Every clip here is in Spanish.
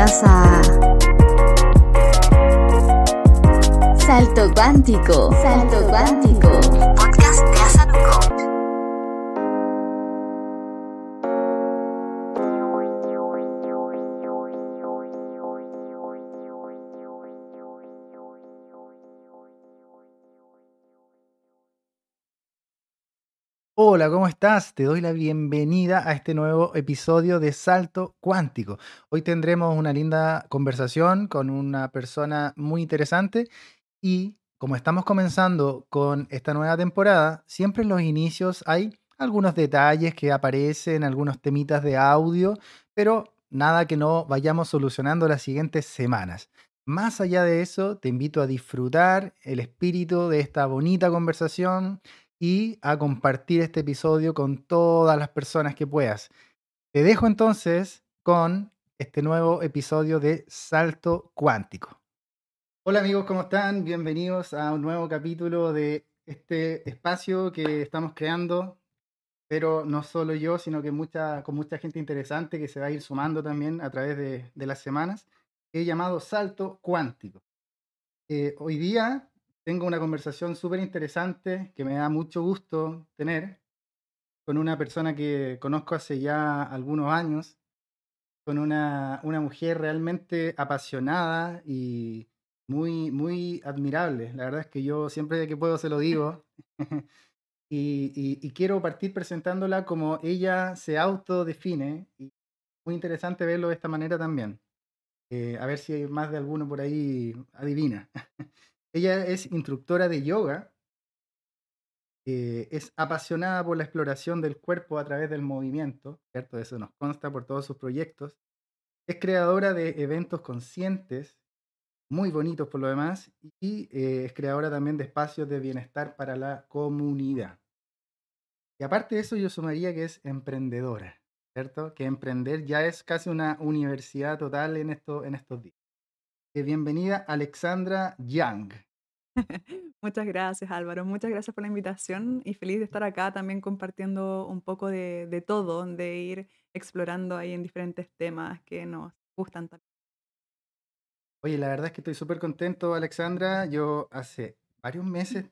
Bienvenidos a Salto Cuántico. Salto Cuántico. Podcast de Asaruco. Hola, ¿cómo estás? Te doy la bienvenida a este nuevo episodio de Salto Cuántico. Hoy tendremos una linda conversación con una persona muy interesante y como estamos comenzando con esta nueva temporada, siempre en los inicios hay algunos detalles que aparecen, algunos temitas de audio, pero nada que no vayamos solucionando las siguientes semanas. Más allá de eso, te invito a disfrutar el espíritu de esta bonita conversación y a compartir este episodio con todas las personas que puedas. Te dejo entonces con este nuevo episodio de Salto Cuántico. Hola amigos, ¿cómo están? Bienvenidos a un nuevo capítulo de este espacio que estamos creando, pero no solo yo, sino que con mucha gente interesante que se va a ir sumando también a través de las semanas, que he llamado Salto Cuántico. Hoy día tengo una conversación súper interesante que me da mucho gusto tener con una persona que conozco hace ya algunos años, con una mujer realmente apasionada y muy admirable. La verdad es que yo siempre que puedo se lo digo. Y quiero partir presentándola como ella se autodefine. Y muy interesante verlo de esta manera también. A ver si hay más de alguno por ahí adivina. Ella es instructora de yoga, es apasionada por la exploración del cuerpo a través del movimiento, ¿cierto? Eso nos consta por todos sus proyectos. Es creadora de eventos conscientes, muy bonitos por lo demás, y es creadora también de espacios de bienestar para la comunidad. Y aparte de eso, yo sumaría que es emprendedora, ¿cierto? Que emprender ya es casi una universidad total en estos días. Bienvenida Alexandra Young. Muchas gracias, Álvaro. Muchas gracias por la invitación y feliz de estar acá también compartiendo un poco de todo, de ir explorando ahí en diferentes temas que nos gustan también. Oye, la verdad es que estoy súper contento, Alexandra. Yo hace varios meses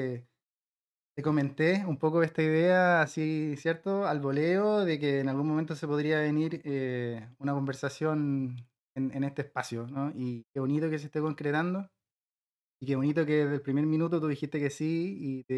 te comenté un poco esta idea, así, ¿cierto? Al voleo, de que en algún momento se podría venir una conversación en este espacio, ¿no? Y qué bonito que se esté concretando. Y qué bonito que desde el primer minuto tú dijiste que sí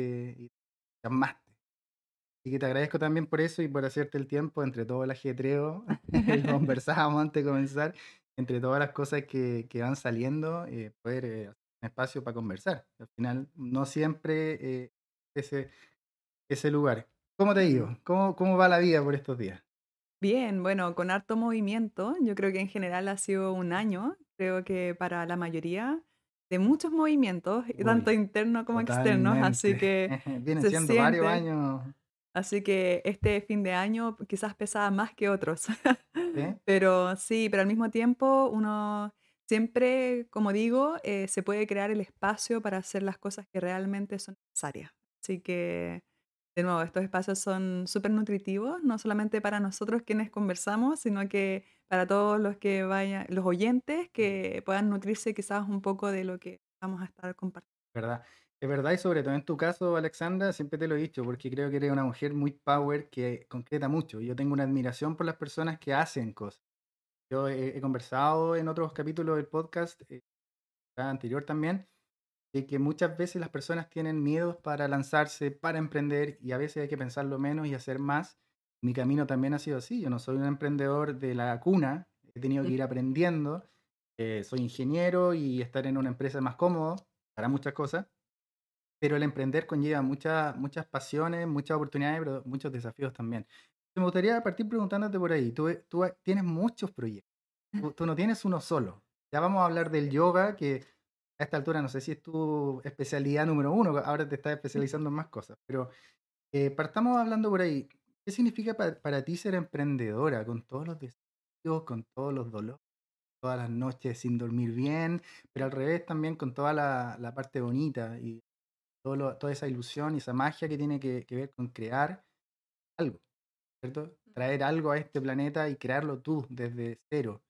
y te amaste. Así que te agradezco también por eso y por hacerte el tiempo entre todo el ajetreo que conversábamos antes de comenzar, entre todas las cosas que van saliendo, poder hacer un espacio para conversar. Al final, no siempre ese, ese lugar. ¿Cómo te digo? ¿Cómo va la vida por estos días? Bien, bueno, con harto movimiento. Yo creo que en general ha sido un año, creo que para la mayoría, de muchos movimientos, tanto Uy, internos como externos, así totalmente. que Vienen se siendo varios siente. años, Así que este fin de año quizás pesaba más que otros. ¿sí? Pero sí, pero al mismo tiempo uno siempre, como digo, se puede crear el espacio para hacer las cosas que realmente son necesarias. Así que, de nuevo, estos espacios son súper nutritivos, no solamente para nosotros quienes conversamos, sino que para todos los que vayan, los oyentes que puedan nutrirse quizás un poco de lo que vamos a estar compartiendo. ¿Verdad? Es verdad, y sobre todo en tu caso, Alexandra, siempre te lo he dicho, porque creo que eres una mujer muy power que concreta mucho. Yo tengo una admiración por las personas que hacen cosas. Yo he conversado en otros capítulos del podcast, anterior también, de que muchas veces las personas tienen miedos para lanzarse, para emprender, y a veces hay que pensarlo menos y hacer más. Mi camino también ha sido así. Yo no soy un emprendedor de la cuna, he tenido que ir aprendiendo. Soy ingeniero y estar en una empresa es más cómodo para muchas cosas, pero el emprender conlleva muchas pasiones, muchas oportunidades, pero muchos desafíos también. Me gustaría partir preguntándote por ahí. Tú tienes muchos proyectos. Tú no tienes uno solo. Ya vamos a hablar del yoga, que a esta altura no sé si es tu especialidad número uno, ahora te estás especializando en más cosas, pero partamos hablando por ahí. ¿Qué significa para ti ser emprendedora con todos los desafíos, con todos los dolores, todas las noches sin dormir bien, pero al revés también con toda la parte bonita y toda esa ilusión y esa magia que tiene que ver con crear algo, ¿cierto? Traer algo a este planeta y crearlo tú desde cero.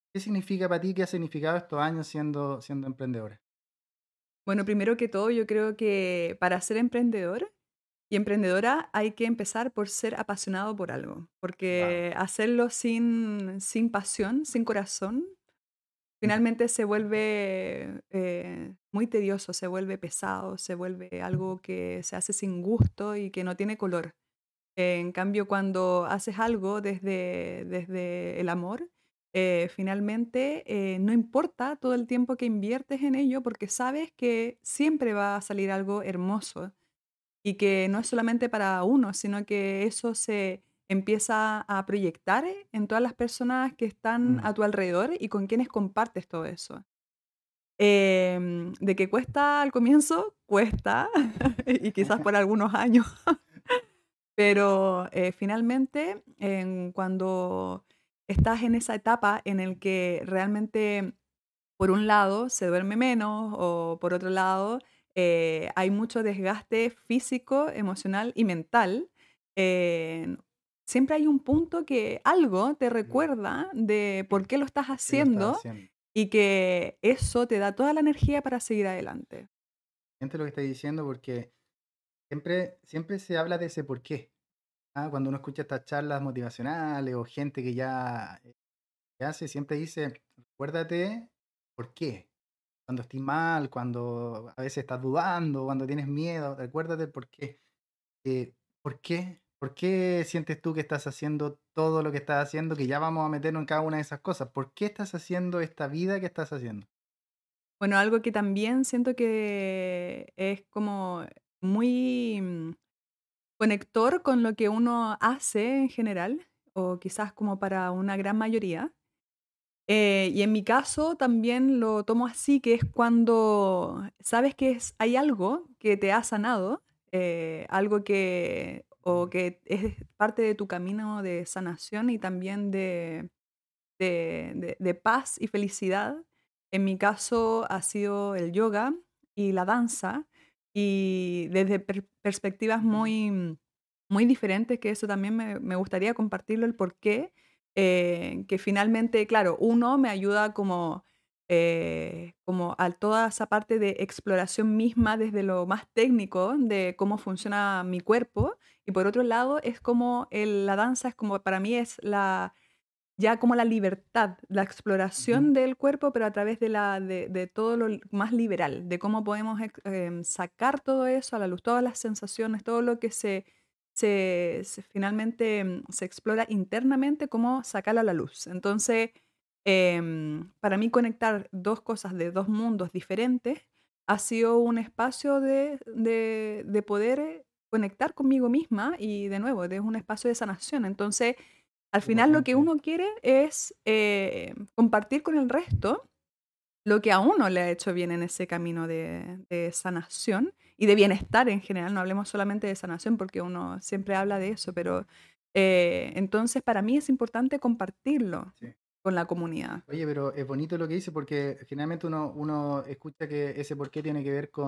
¿Qué significa para ti, qué ha significado estos años siendo emprendedora? Bueno, primero que todo, yo creo que para ser emprendedor y emprendedora hay que empezar por ser apasionado por algo, Wow. porque hacerlo sin pasión, sin corazón, finalmente se vuelve muy tedioso, se vuelve pesado, se vuelve algo que se hace sin gusto y que no tiene color. En cambio, cuando haces algo desde el amor, finalmente no importa todo el tiempo que inviertes en ello porque sabes que siempre va a salir algo hermoso y que no es solamente para uno, sino que eso se empieza a proyectar en todas las personas que están Mm. a tu alrededor y con quienes compartes todo eso. De que cuesta al comienzo, cuesta, y quizás por algunos años. Pero, finalmente, cuando estás en esa etapa en el que realmente, por un lado, se duerme menos o por otro lado, hay mucho desgaste físico, emocional y mental, eh, siempre hay un punto que algo te Mm. recuerda de por qué lo estás ¿Qué lo estás haciendo haciendo? y que eso te da toda la energía para seguir adelante. Siento lo que estás diciendo porque siempre se habla de ese por qué. Cuando uno escucha estas charlas motivacionales o gente que ya que hace, siempre dice, recuérdate por qué. Cuando estés mal, cuando a veces estás dudando, cuando tienes miedo, recuérdate el por qué. ¿Por qué? ¿Por qué sientes tú que estás haciendo todo lo que estás haciendo? Que ya vamos a meternos en cada una de esas cosas. ¿Por qué estás haciendo esta vida que estás haciendo? Bueno, algo que también siento que es como muy conector con lo que uno hace en general, o quizás como para una gran mayoría. Y en mi caso también lo tomo así, que es cuando sabes que hay algo que te ha sanado, algo que, o Mm. que es parte de tu camino de sanación y también de paz y felicidad. En mi caso ha sido el yoga y la danza, y desde perspectivas muy diferentes, que eso también me gustaría compartirlo, el porqué, que finalmente, claro, uno me ayuda como a toda esa parte de exploración misma desde lo más técnico de cómo funciona mi cuerpo, y por otro lado es como la danza es como para mí es ya como la libertad, la Ujú. exploración del cuerpo, pero a través de todo lo más liberal, de cómo podemos sacar todo eso a la luz, todas las sensaciones, todo lo que finalmente se explora internamente, cómo sacarlo a la luz. Entonces, para mí conectar dos cosas de dos mundos diferentes ha sido un espacio de poder conectar conmigo misma y de nuevo, es un espacio de sanación. Entonces, al Qué final lo que potente. uno quiere es, compartir con el resto lo que a uno le ha hecho bien en ese camino de sanación y de bienestar en general. No hablemos solamente de sanación, porque uno siempre habla de eso, pero, entonces para mí es importante compartirlo Sí. con la comunidad. Oye, pero es bonito lo que dice porque generalmente uno escucha que ese por qué tiene que ver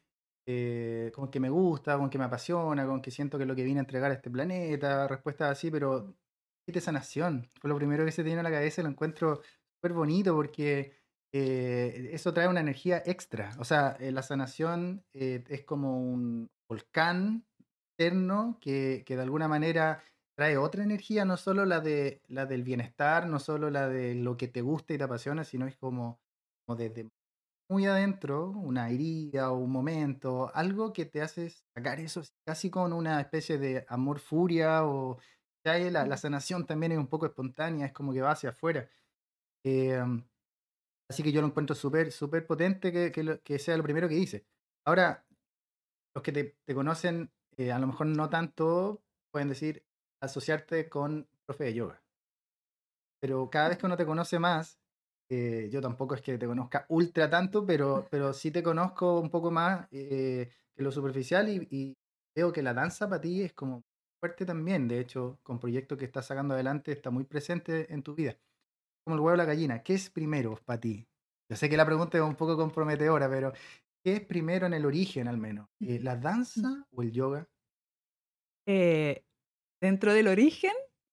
con que me gusta, con que me apasiona, con que siento que es lo que vine a entregar a este planeta, respuestas así, pero de sanación, fue lo primero que se te vino a la cabeza y lo encuentro súper bonito porque eso trae una energía extra. O sea, la sanación es como un volcán interno que de alguna manera trae otra energía, no solo la del bienestar, no solo la de lo que te gusta y te apasiona, sino es como desde muy adentro, una herida o un momento, algo que te hace sacar eso casi con una especie de amor-furia o ya ahí la sanación también es un poco espontánea, es como que va hacia afuera. Em, Así que yo lo encuentro súper, súper potente que sea lo primero que hice. Ahora, los que te conocen, a lo mejor no tanto, pueden decir asociarte con profe de yoga. Pero cada vez que uno te conoce más, yo tampoco es que te conozca ultra tanto, pero sí te conozco un poco más que lo superficial y veo que la danza para ti es como fuerte también. De hecho, con proyectos que estás sacando adelante está muy presente en tu vida. Como el huevo o la gallina, ¿qué es primero para ti? Yo sé que la pregunta es un poco comprometedora, pero ¿qué es primero en el origen al menos? ¿La danza o el yoga? Eh, Dentro del origen,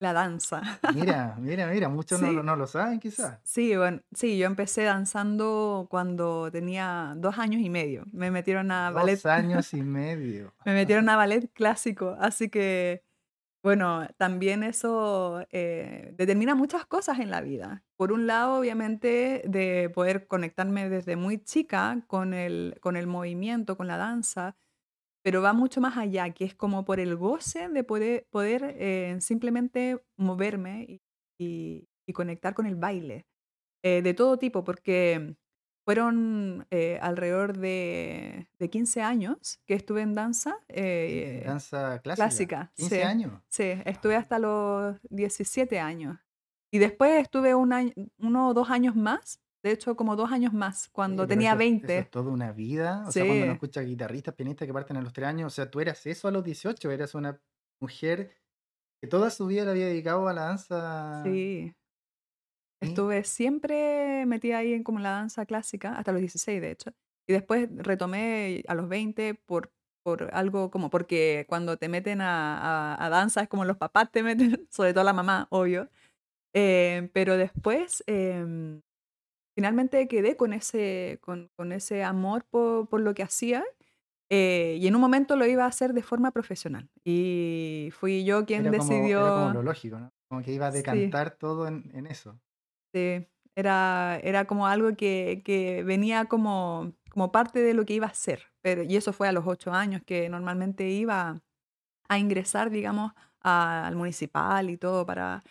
la danza. Mira, muchos no, Sí, no lo saben quizás. sí, bueno, sí, yo empecé danzando cuando tenía 2 años y medio. Me metieron a ballet, 2 años y medio. me metieron a ballet clásico, así que bueno, también eso determina muchas cosas en la vida. Por un lado, obviamente, de poder conectarme desde muy chica con el movimiento, con la danza, pero va mucho más allá, que es como por el goce de poder simplemente moverme y conectar con el baile, de todo tipo, porque fueron alrededor de 15 años que estuve en danza. En danza clásica, Clásica, 15 sí, años. sí, estuve Ah, hasta los 17 años. Y después estuve 1 o 2 años más, de hecho, como 2 años más, oye, cuando pero tenía eso es 20. toda una vida. O sea, cuando uno Sí, escucha guitarristas, pianistas que parten a los 3 años, o sea, tú eras eso a los 18, eras una mujer que toda su vida la había dedicado a la danza. sí. Mira, Estuve siempre metida ahí en como la danza clásica, hasta los 16 de hecho. Y después retomé a los 20 por algo como porque cuando te meten a danza es como los papás te meten, sobre todo la mamá, obvio. Pero después, finalmente quedé con ese amor por lo que hacía, y en un momento lo iba a hacer de forma profesional. Y fui yo quien era como decidió. lo lógico, ¿no? Como que iba a Sí, decantar todo en eso. sí, era como algo que venía como parte de lo que iba a hacer. Y eso fue a los 8 años, que normalmente iba a ingresar, digamos, al municipal y todo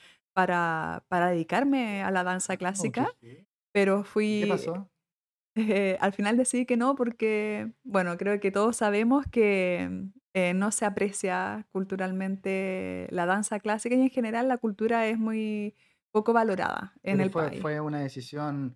para dedicarme a la danza Oh, qué clásica, heavy. pero ¿Y qué fui. pasó? Al final decidí que no, porque, bueno, creo que todos sabemos que no se aprecia culturalmente la danza clásica y en general la cultura es muy poco valorada en Pero el fue, país. fue una decisión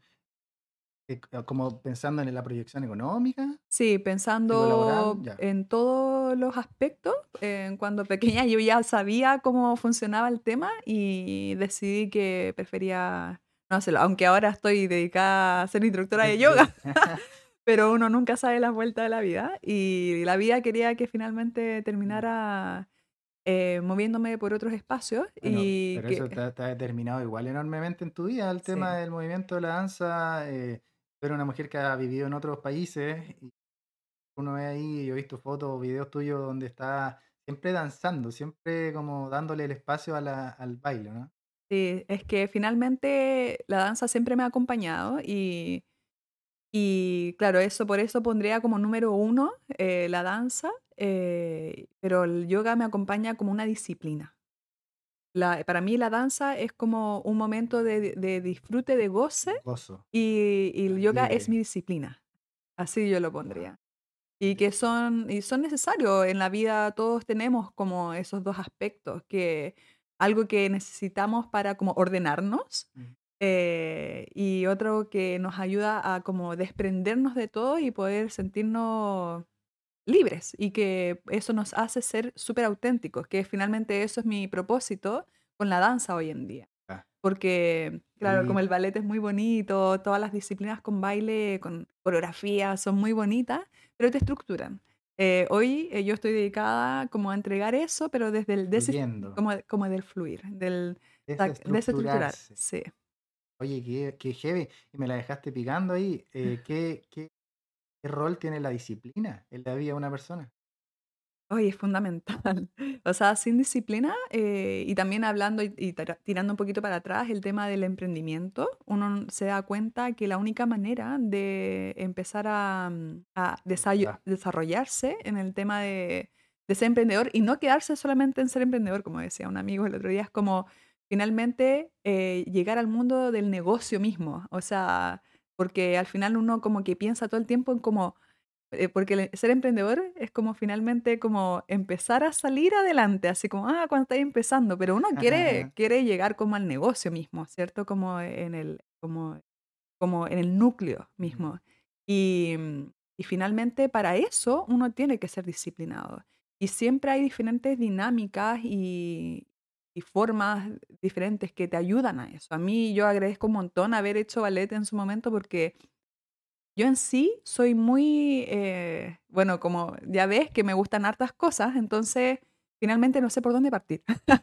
como pensando en la proyección económica, Sí, en lo laboral, pensando ya. en todos los aspectos, cuando pequeña yo ya sabía cómo funcionaba el tema y decidí que prefería no hacerlo, aunque ahora estoy dedicada a ser instructora de yoga. De- Pero uno nunca sabe las vueltas de la vida, y la vida quería que finalmente terminara, moviéndome por otros espacios Bueno, y pero que eso te ha determinado igual enormemente en tu vida, el tema sí, del movimiento de la danza. Tú eres una mujer que ha vivido en otros países y uno ve ahí, yo he visto fotos o videos tuyos donde está siempre danzando, siempre como dándole el espacio al baile, ¿no? sí, es que finalmente la danza siempre me ha acompañado y claro, eso por eso pondría como número uno, la danza, pero el yoga me acompaña como una disciplina. Para mí la danza es como un momento de disfrute, de goce, Gozo, y el yoga es libre. mi disciplina, así yo lo Wow. pondría. Y son necesarios en la vida, todos tenemos como esos 2 aspectos, que algo que necesitamos para como ordenarnos, y otro que nos ayuda a como desprendernos de todo y poder sentirnos libres, y que eso nos hace ser súper auténticos, que finalmente eso es mi propósito con la danza hoy en día. Porque, claro, como Y el ballet es muy bonito, todas las disciplinas con baile, con coreografía, son muy bonitas, pero te estructuran. Hoy yo estoy dedicada como a entregar eso, pero desde el fluyendo, como del fluir, del desestructurar. desestructurarse. Sí. Oye, qué heavy. Y me la dejaste picando ahí. ¿Qué rol tiene la disciplina en la vida de una persona? Oye, es fundamental. O sea, sin disciplina, y también hablando y tirando un poquito para atrás el tema del emprendimiento, uno se da cuenta que la única manera de empezar a Es verdad. desarrollarse en el tema de ser emprendedor y no quedarse solamente en ser emprendedor, como decía un amigo el otro día, es como finalmente llegar al mundo del negocio mismo. O sea, porque al final uno como que piensa todo el tiempo en como porque ser emprendedor es como finalmente como empezar a salir adelante, así como, cuando estás empezando, pero uno quiere llegar como al negocio mismo, ¿cierto? Como en el núcleo Ujú. mismo. Y finalmente para eso uno tiene que ser disciplinado. Y siempre hay diferentes dinámicas y formas diferentes que te ayudan a eso. A mí yo agradezco un montón haber hecho ballet en su momento porque yo en sí soy muy, bueno, como ya ves que me gustan hartas cosas, entonces finalmente no sé por dónde partir.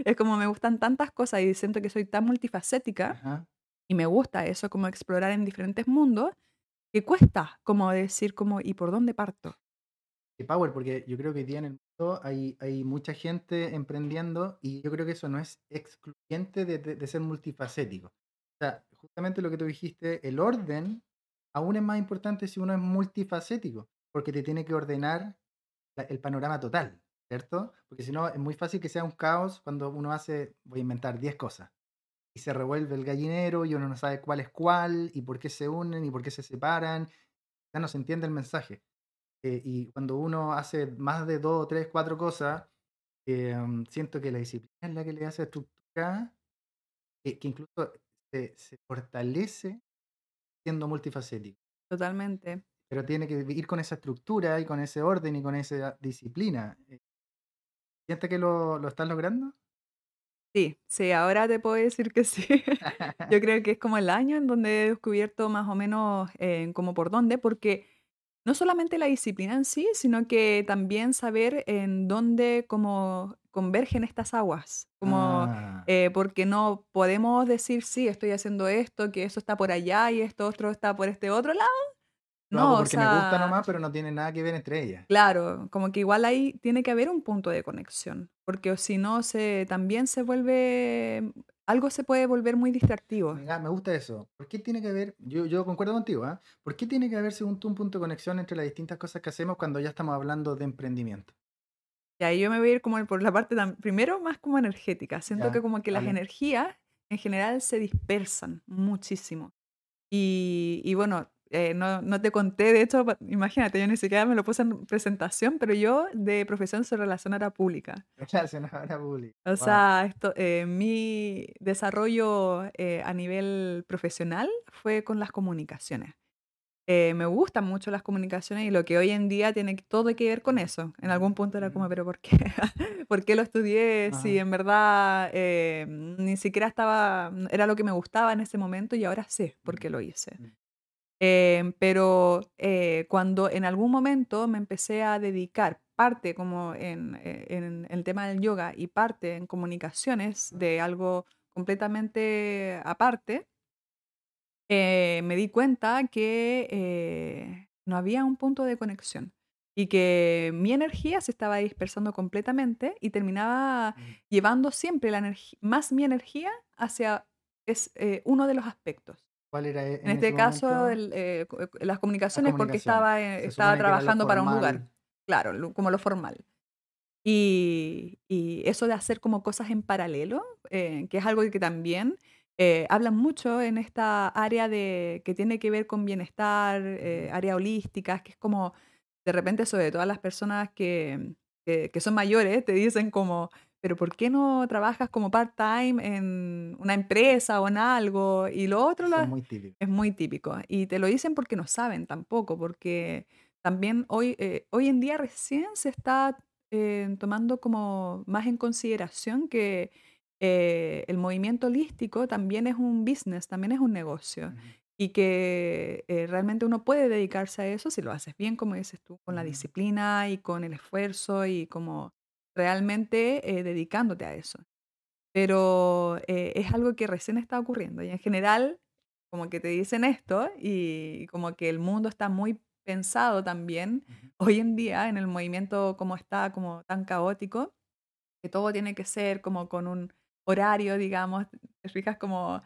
Es como me gustan tantas cosas y siento que soy tan multifacética Ajá. y me gusta eso, como explorar en diferentes mundos, que cuesta como decir como, ¿y por dónde parto? Qué power, porque yo creo que hoy día en el mundo hay mucha gente emprendiendo y yo creo que eso no es excluyente de ser multifacético. O sea, justamente lo que tú dijiste, el orden aún es más importante si uno es multifacético, porque te tiene que ordenar el panorama total, ¿cierto? Porque si no, es muy fácil que sea un caos cuando uno hace, voy a inventar 10 cosas, y se revuelve el gallinero y uno no sabe cuál es cuál, y por qué se unen y por qué se separan, ya no se entiende el mensaje. Y cuando uno hace más de dos, tres, cuatro cosas, siento que la disciplina es la que le hace estructura, que incluso se fortalece siendo multifacético. Totalmente. Pero tiene que ir con esa estructura y con ese orden y con esa disciplina. ¿Sientes que lo estás logrando? Sí, sí, ahora te puedo decir que sí. Yo creo que es como el año en donde he descubierto más o menos como por dónde, porque no solamente la disciplina en sí, sino que también saber en dónde como convergen estas aguas, como Ah, porque no podemos decir sí, estoy haciendo esto, que eso está por allá y esto otro está por este otro lado. lo No, hago o porque me gusta sea, nomás, pero no tiene nada que ver entre ellas. claro, como que igual ahí tiene que haber un punto de conexión, porque o si no se también se vuelve algo se puede volver muy distractivo. Me gusta eso. ¿Por qué tiene que haber, yo concuerdo contigo, ¿ah? ¿Por qué tiene que haber, según tú, un punto de conexión entre las distintas cosas que hacemos cuando ya estamos hablando de emprendimiento? Y ahí yo me voy a ir como por la parte primero más como energética. Siento que Ya, como que las dale. energías en general se dispersan muchísimo. Y bueno, no te conté, de hecho, imagínate, yo ni siquiera me lo puse en presentación, pero yo de profesión soy relacionadora pública. Relacionadora pública. O Wow. sea, mi desarrollo a nivel profesional fue con las comunicaciones. Me gustan mucho las comunicaciones y lo que hoy en día tiene todo que ver con eso. En algún punto era como, pero ¿por qué? ¿Por qué lo estudié? Si Ajá. en verdad ni siquiera era lo que me gustaba en ese momento y ahora sé por Mm, qué lo hice. mm, Pero cuando en algún momento me empecé a dedicar parte como en el tema del yoga y parte en comunicaciones ajá. de algo completamente aparte, me di cuenta que no había un punto de conexión y que mi energía se estaba dispersando completamente y terminaba Mm. llevando siempre más mi energía hacia uno de los aspectos. ¿Cuál era En en ese este caso, momento? las Las comunicaciones porque comunicaciones. Se estaba supone que era lo trabajando para un lugar, formal. claro, como lo formal. Y eso de hacer como cosas en paralelo, que es algo que también hablan mucho en esta área que tiene que ver con bienestar, Ujú. área holística, que es como, de repente, sobre todo las personas que son mayores, te dicen como, pero ¿por qué no trabajas como part-time en una empresa o en algo? Y lo otro Eso es muy típico. es muy típico. Y te lo dicen porque no saben tampoco, porque también hoy en día recién se está tomando como más en consideración que el movimiento holístico también es un business, también es un negocio. Ujú, Y que realmente uno puede dedicarse a eso si lo haces bien, como dices tú, con la ujú. disciplina y con el esfuerzo y como realmente dedicándote a eso. Pero es algo que recién está ocurriendo y en general como que te dicen esto y como que el mundo está muy pensado también Ujú. hoy en día en el movimiento como está como tan caótico, que todo tiene que ser como con un horario, digamos, te fijas como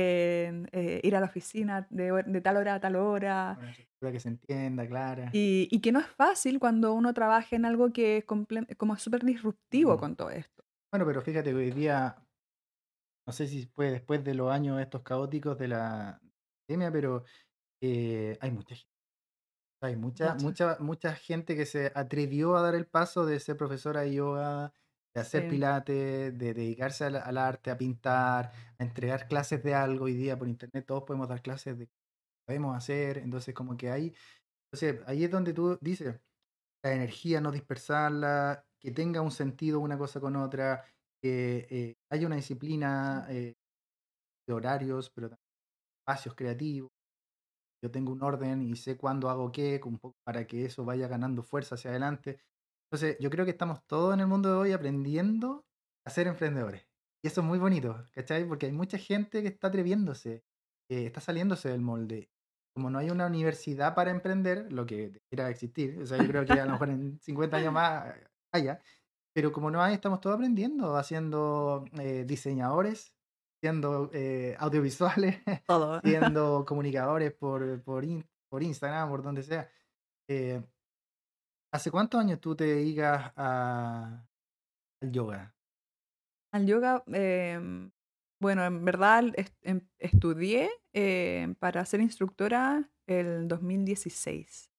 ir a la oficina de tal hora a tal hora Una estructura que se entienda, clara. y que no es fácil cuando uno trabaja en algo que es como súper disruptivo Mm. con todo esto. Bueno, pero fíjate que hoy día, no sé si fue después de los años estos caóticos de la pandemia, pero hay mucha gente. Hay Mucho. mucha gente que se atrevió a dar el paso de ser profesora de yoga, de hacer Sí. pilates, de dedicarse al arte, a pintar, a entregar clases de algo. Hoy día por internet todos podemos dar clases de podemos hacer, entonces como que entonces ahí es donde tú dices, la energía no dispersarla, que tenga un sentido una cosa con otra, que haya una disciplina de horarios, pero también espacios creativos. Yo tengo un orden y sé cuándo hago qué, un poco para que eso vaya ganando fuerza hacia adelante. Entonces, yo creo que estamos todos en el mundo de hoy aprendiendo a ser emprendedores. Y eso es muy bonito, ¿cachai? Porque hay mucha gente que está atreviéndose, que está saliéndose del molde. Como no hay una universidad para emprender, lo que debería existir, o sea, yo creo que a lo mejor en 50 años más haya, pero como no hay, estamos todos aprendiendo, haciendo diseñadores, siendo audiovisuales, Todo. siendo comunicadores por Instagram, por donde sea. Eh, ¿Hace cuántos años tú te dedicas al yoga? Al yoga, bueno, en verdad estudié para ser instructora el 2016.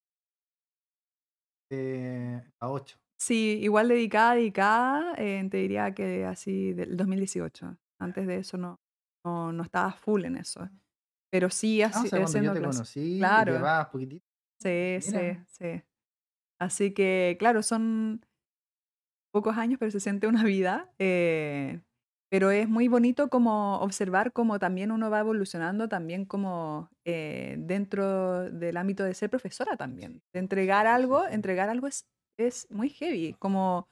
A 8. Sí, igual dedicada, te diría que así del 2018. Antes de eso no estaba full en eso. Pero sí Ah, o sea, cuando yo haciendo te clases. conocí, Claro, llevabas poquitito. sí, sí, Mira, sí. Así que, claro, son pocos años, pero se siente una vida. Pero es muy bonito como observar cómo también uno va evolucionando, también como dentro del ámbito de ser profesora también. De sí, sí, sí. entregar algo es muy heavy, como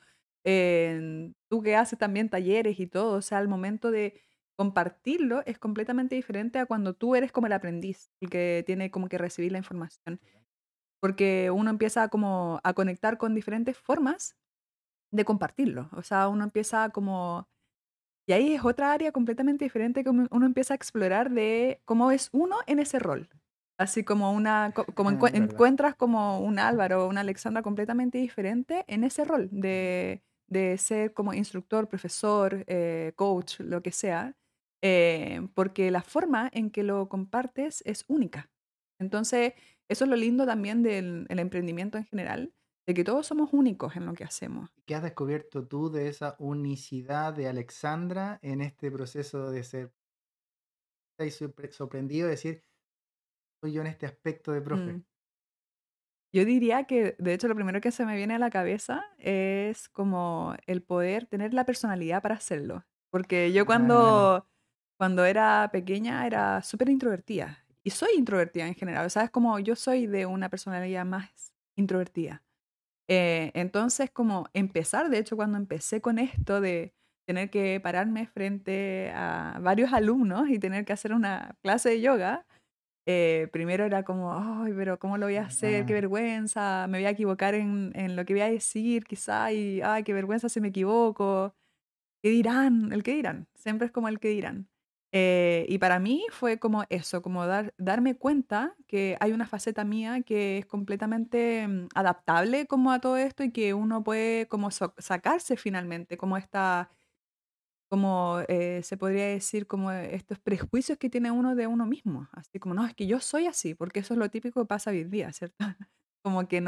tú que haces también talleres y todo, o sea, al momento de compartirlo es completamente diferente a cuando tú eres como el aprendiz, el que tiene como que recibir la información, porque uno empieza como a conectar con diferentes formas de compartirlo. O sea, uno empieza como y ahí es otra área completamente diferente, como uno empieza a explorar de cómo es uno en ese rol. Así como como ¿Verdad? encuentras como un Álvaro o una Alexandra completamente diferente en ese rol de ser como instructor, profesor, coach, lo que sea, porque la forma en que lo compartes es única. Entonces, eso es lo lindo también del el emprendimiento en general, de que todos somos únicos en lo que hacemos. ¿Qué has descubierto tú de esa unicidad de Alexandra en este proceso de ser? ¿Estás sorprendido de decir, soy yo en este aspecto de profe? Mm. Yo diría que, de hecho, lo primero que se me viene a la cabeza es como el poder tener la personalidad para hacerlo. Porque yo Ah, cuando era pequeña era súper introvertida. Y soy introvertida en general. O sea, es como yo soy de una personalidad más introvertida. Entonces, como empezar, de hecho, cuando empecé con esto de tener que pararme frente a varios alumnos y tener que hacer una clase de yoga, primero era como, ay, pero ¿cómo lo voy a hacer? Qué ah, vergüenza, me voy a equivocar en lo que voy a decir, quizá, y ay, qué vergüenza si me equivoco. ¿Qué dirán? El qué dirán, siempre es como el qué dirán. Y para mí fue como eso, como darme cuenta que hay una faceta mía que es completamente adaptable como a todo esto y que uno puede como sacarse finalmente, como esta como, se podría decir, como estos prejuicios que tiene uno de uno mismo, así como, no, es que yo soy así, porque eso es lo típico que pasa hoy en día, ¿cierto? Como que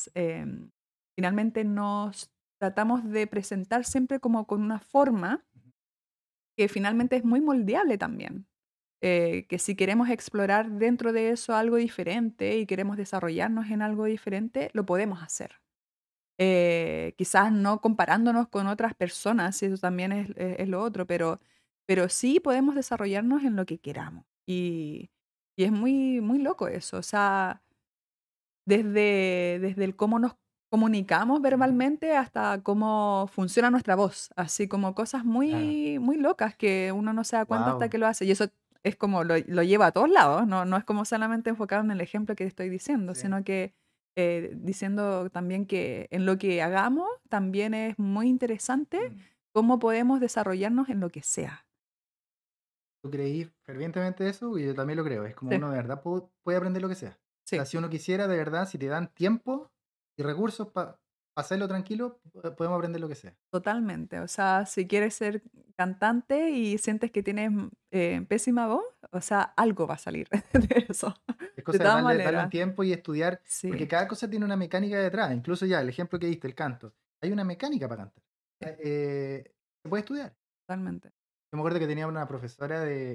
finalmente nos tratamos de presentar siempre como con una forma que finalmente es muy moldeable también. Que si queremos explorar dentro de eso algo diferente y queremos desarrollarnos en algo diferente, lo podemos hacer. Quizás no comparándonos con otras personas, y eso también es lo otro, pero sí podemos desarrollarnos en lo que queramos. Y es muy, muy loco eso. O sea, desde el cómo nos comunicamos ujú, verbalmente hasta cómo funciona nuestra voz, así como cosas claro. muy, muy locas que uno no se da cuenta hasta Wow. que lo hace. Y eso es como lo lleva a todos lados, no es como solamente enfocado en el ejemplo que estoy diciendo, Sí. sino que diciendo también que en lo que hagamos también es muy interesante Mm. cómo podemos desarrollarnos en lo que sea. ¿Tú creí fervientemente eso? Y yo también lo creo. Es como Sí, uno de verdad puede aprender lo que sea. O sea, sí. si uno quisiera, de verdad, si te dan tiempo y recursos para hacerlo tranquilo, podemos aprender lo que sea. Totalmente. O sea, si quieres ser cantante y sientes que tienes pésima voz, o sea, algo va a salir de eso. Es De cosa de todas darle un maneras. tiempo y estudiar, porque Sí, cada cosa tiene una mecánica detrás. Incluso ya, el ejemplo que diste, el canto. Hay una mecánica para cantar. sí, Se puede estudiar. totalmente. Yo me acuerdo que tenía una profesora de...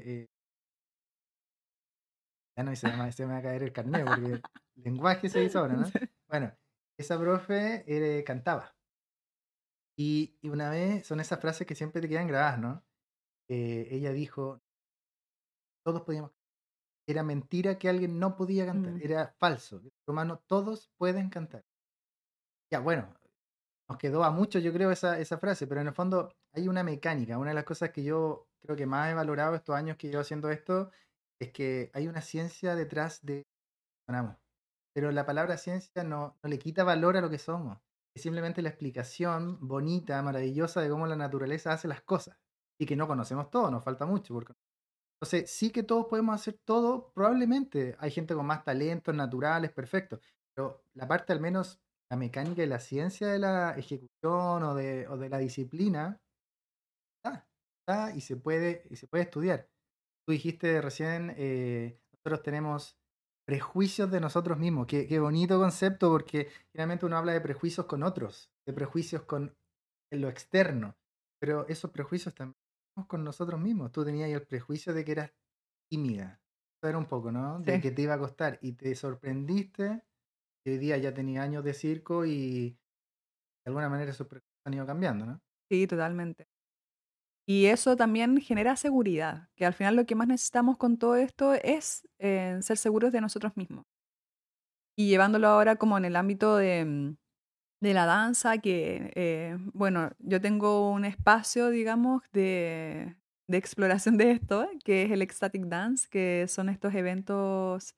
ya no, y se me va a caer el carnet porque lenguaje se dice ahora, ¿no? Sí. Bueno, esa profe cantaba. Y una vez, son esas frases que siempre te quedan grabadas, ¿no? Ella dijo, todos podíamos cantar. Era mentira que alguien no podía cantar. Mm, Era falso. Romano, todos pueden cantar. Ya, bueno, nos quedó a muchos, yo creo, esa frase, pero en el fondo hay una mecánica. Una de las cosas que yo creo que más he valorado estos años que llevo haciendo esto es que hay una ciencia detrás de lo que sonamos. Pero la palabra ciencia no le quita valor a lo que somos. Es simplemente la explicación bonita, maravillosa de cómo la naturaleza hace las cosas. Y que no conocemos todo, nos falta mucho. Entonces, sí que todos podemos hacer todo, probablemente. Hay gente con más talentos naturales, perfecto. Pero la parte, al menos, la mecánica y la ciencia de la ejecución o de la disciplina, está y se puede estudiar. Tú dijiste recién, nosotros tenemos prejuicios de nosotros mismos. Qué bonito concepto, porque generalmente uno habla de prejuicios con otros, de prejuicios en lo externo, pero esos prejuicios también tenemos con nosotros mismos. Tú tenías ahí el prejuicio de que eras tímida. Eso era un poco, ¿no? De Sí, que te iba a costar y te sorprendiste. Y hoy día ya tenías años de circo y de alguna manera esos prejuicios han ido cambiando, ¿no? sí, totalmente. Y eso también genera seguridad, que al final lo que más necesitamos con todo esto es ser seguros de nosotros mismos. Y llevándolo ahora como en el ámbito de la danza, que, bueno, yo tengo un espacio, digamos, de exploración de esto, que es el ecstatic dance, que son estos eventos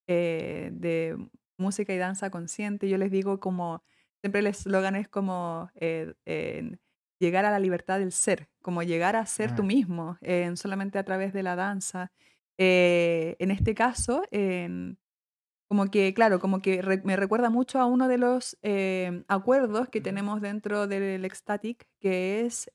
de música y danza consciente. Yo les digo como, siempre el eslogan es como llegar a la libertad del ser, como llegar a ser tú Ah, mismo, solamente a través de la danza. En este caso, como que, claro, como que me recuerda mucho a uno de los acuerdos que ujú. tenemos dentro del ecstatic, que es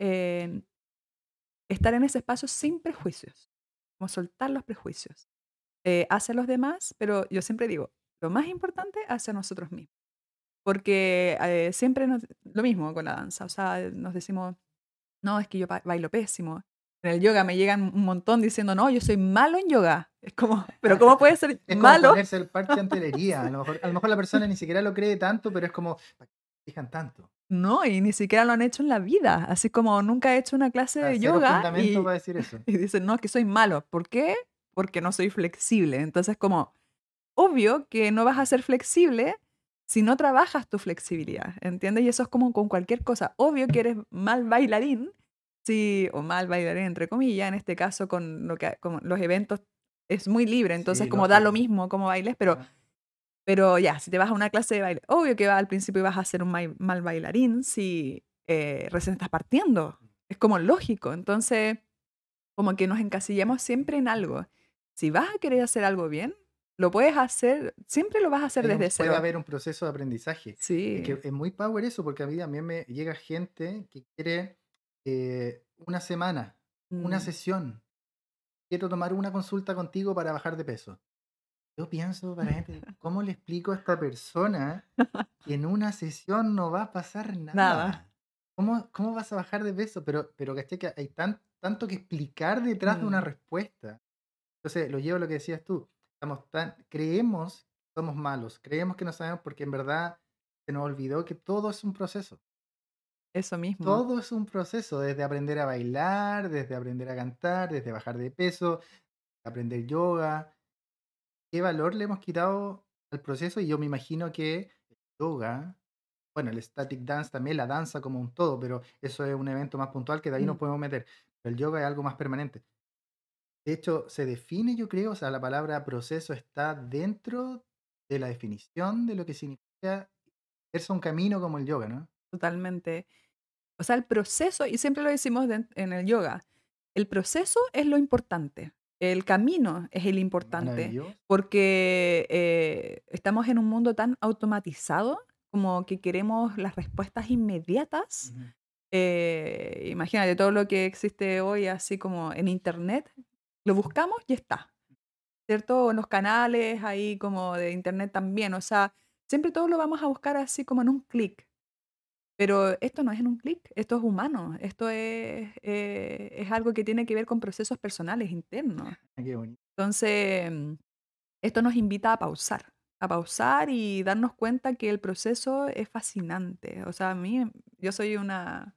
estar en ese espacio sin prejuicios, como soltar los prejuicios hacia los demás, pero yo siempre digo, lo más importante hacia nosotros mismos, porque siempre lo mismo con la danza, o sea, nos decimos, no, es que yo bailo pésimo. En el yoga me llegan un montón diciendo, no, yo soy malo en yoga. Es como, pero ¿cómo puede ser Es como malo? ponerse el parche ante la herida. A lo mejor la persona ni siquiera lo cree tanto, pero es como, ¿para qué se fijan tanto? No, y ni siquiera lo han hecho en la vida, así como nunca he hecho una clase O sea, de cero yoga fundamento para decir eso. y dicen, no, es que soy malo. ¿Por qué? Porque no soy flexible. Entonces, como, obvio que no vas a ser flexible si no trabajas tu flexibilidad, ¿entiendes? Y eso es como con cualquier cosa. Obvio que eres mal bailarín, sí, o mal bailarín entre comillas, en este caso con los eventos es muy libre, entonces Sí, como da lo lógico. mismo como bailes, Ajá. pero ya, si te vas a una clase de baile, obvio que al principio vas a ser un mal bailarín si recién estás partiendo. Es como lógico. Entonces, como que nos encasillamos siempre en algo. Si vas a querer hacer algo bien, lo puedes hacer, siempre lo vas a hacer desde Puede cero. haber un proceso de aprendizaje. Es Sí. que es muy power eso, porque a mí también me llega gente que quiere una semana, una Mm. sesión. Quiero tomar una consulta contigo para bajar de peso. Yo pienso para gente, ¿cómo le explico a esta persona que en una sesión no va a pasar Nada. nada? ¿Cómo vas a bajar de peso? Pero caché que hay tanto que explicar detrás de una Mm, respuesta. Entonces, lo llevo a lo que decías tú. Creemos que somos malos, creemos que no sabemos porque en verdad se nos olvidó que todo es un proceso. eso mismo. Todo es un proceso, desde aprender a bailar, desde aprender a cantar, desde bajar de peso, aprender yoga. ¿Qué valor le hemos quitado al proceso? Y yo me imagino que el yoga, bueno, el static dance también, la danza como un todo, pero eso es un evento más puntual que de ahí nos Mm, podemos meter. Pero el yoga es algo más permanente. De hecho, se define, yo creo, o sea, la palabra proceso está dentro de la definición de lo que significa hacerse un camino como el yoga, ¿no? totalmente. O sea, el proceso, y siempre lo decimos en el yoga, el proceso es lo importante, el camino es el importante, Maravilloso. porque estamos en un mundo tan automatizado como que queremos las respuestas inmediatas. Ujú. Imagínate todo lo que existe hoy, así como en internet, lo buscamos y está, ¿cierto? En los canales ahí como de internet también, o sea, siempre todo lo vamos a buscar así como en un clic. Pero esto no es en un clic, esto es humano, esto es algo que tiene que ver con procesos personales internos. Ah, qué bonito. Entonces, esto nos invita a pausar y darnos cuenta que el proceso es fascinante. O sea, a mí, yo soy una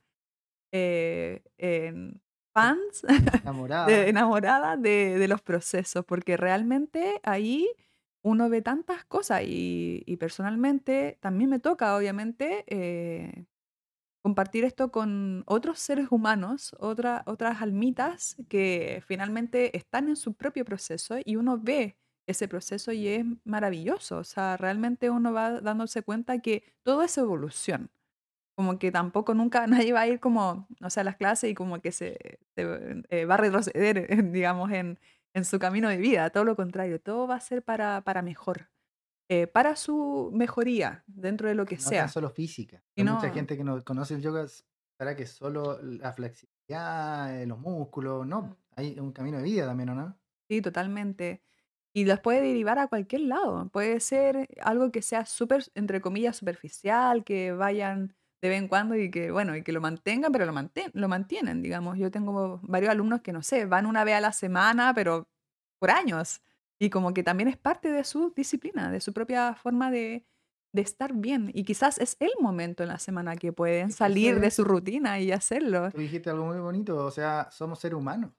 fans Enamorada. enamorada de los procesos, porque realmente ahí uno ve tantas cosas y personalmente también me toca, obviamente, compartir esto con otros seres humanos, otras almitas que finalmente están en su propio proceso y uno ve ese proceso y es maravilloso. O sea, realmente uno va dándose cuenta que todo es evolución. Como que tampoco nunca nadie va a ir como, o sea, a las clases y como que va a retroceder, digamos, en su camino de vida. Todo lo contrario, todo va a ser para mejor, para su mejoría dentro de lo que No tan sea. solo física. Y Hay mucha no, gente que no conoce el yoga, para que solo la flexibilidad, los músculos, no, hay un camino de vida también, ¿o no? sí, totalmente. Y las puede derivar a cualquier lado. Puede ser algo que sea súper, entre comillas, superficial, que vayan de vez en cuando y que, bueno, y que lo mantengan, pero lo mantienen, digamos. Yo tengo varios alumnos que, no sé, van una vez a la semana, pero por años. Y como que también es parte de su disciplina, de su propia forma de estar bien. Y quizás es el momento en la semana que pueden Es que eso salir de es, su rutina y hacerlo. tú dijiste algo muy bonito, o sea, somos seres humanos.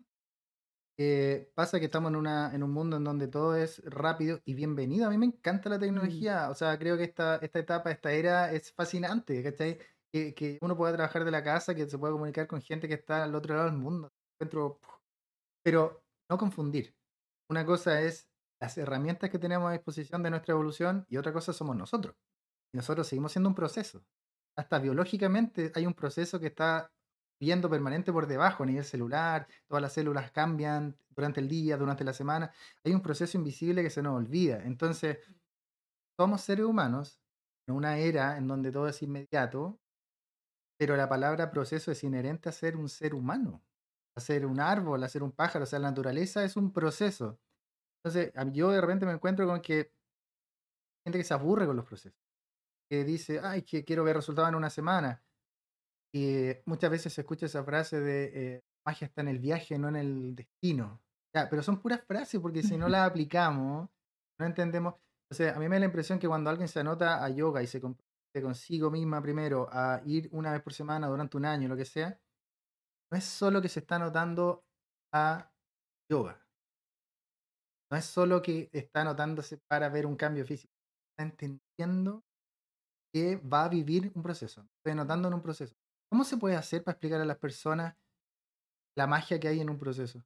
Pasa que estamos en un mundo en donde todo es rápido y bienvenido. A mí me encanta la Mm, tecnología, o sea, creo que esta etapa, esta era es fascinante, ¿cachai? Que uno pueda trabajar de la casa, que se pueda comunicar con gente que está al otro lado del mundo. Encuentro, pero no confundir. Una cosa es las herramientas que tenemos a disposición de nuestra evolución y otra cosa somos nosotros. Y nosotros seguimos siendo un proceso. Hasta biológicamente hay un proceso que está viendo permanente por debajo a nivel celular, todas las células cambian durante el día, durante la semana. Hay un proceso invisible que se nos olvida. Entonces, somos seres humanos en una era en donde todo es inmediato, pero la palabra proceso es inherente a ser un ser humano, a ser un árbol, a ser un pájaro, o sea, la naturaleza es un proceso. Entonces, yo de repente me encuentro con que hay gente que se aburre con los procesos, que dice, ay, que quiero ver resultados en una semana. Y muchas veces se escucha esa frase de magia está en el viaje, no en el destino. Ya, pero son puras frases porque si no las aplicamos, no entendemos. O sea, a mí me da la impresión que cuando alguien se anota a yoga y se compromete consigo misma primero a ir una vez por semana durante un año, lo que sea, no es solo que se está anotando a yoga, no es solo que está anotándose para ver un cambio físico, está entendiendo que va a vivir un proceso, estoy anotando en un proceso. ¿Cómo se puede hacer para explicar a las personas la magia que hay en un proceso?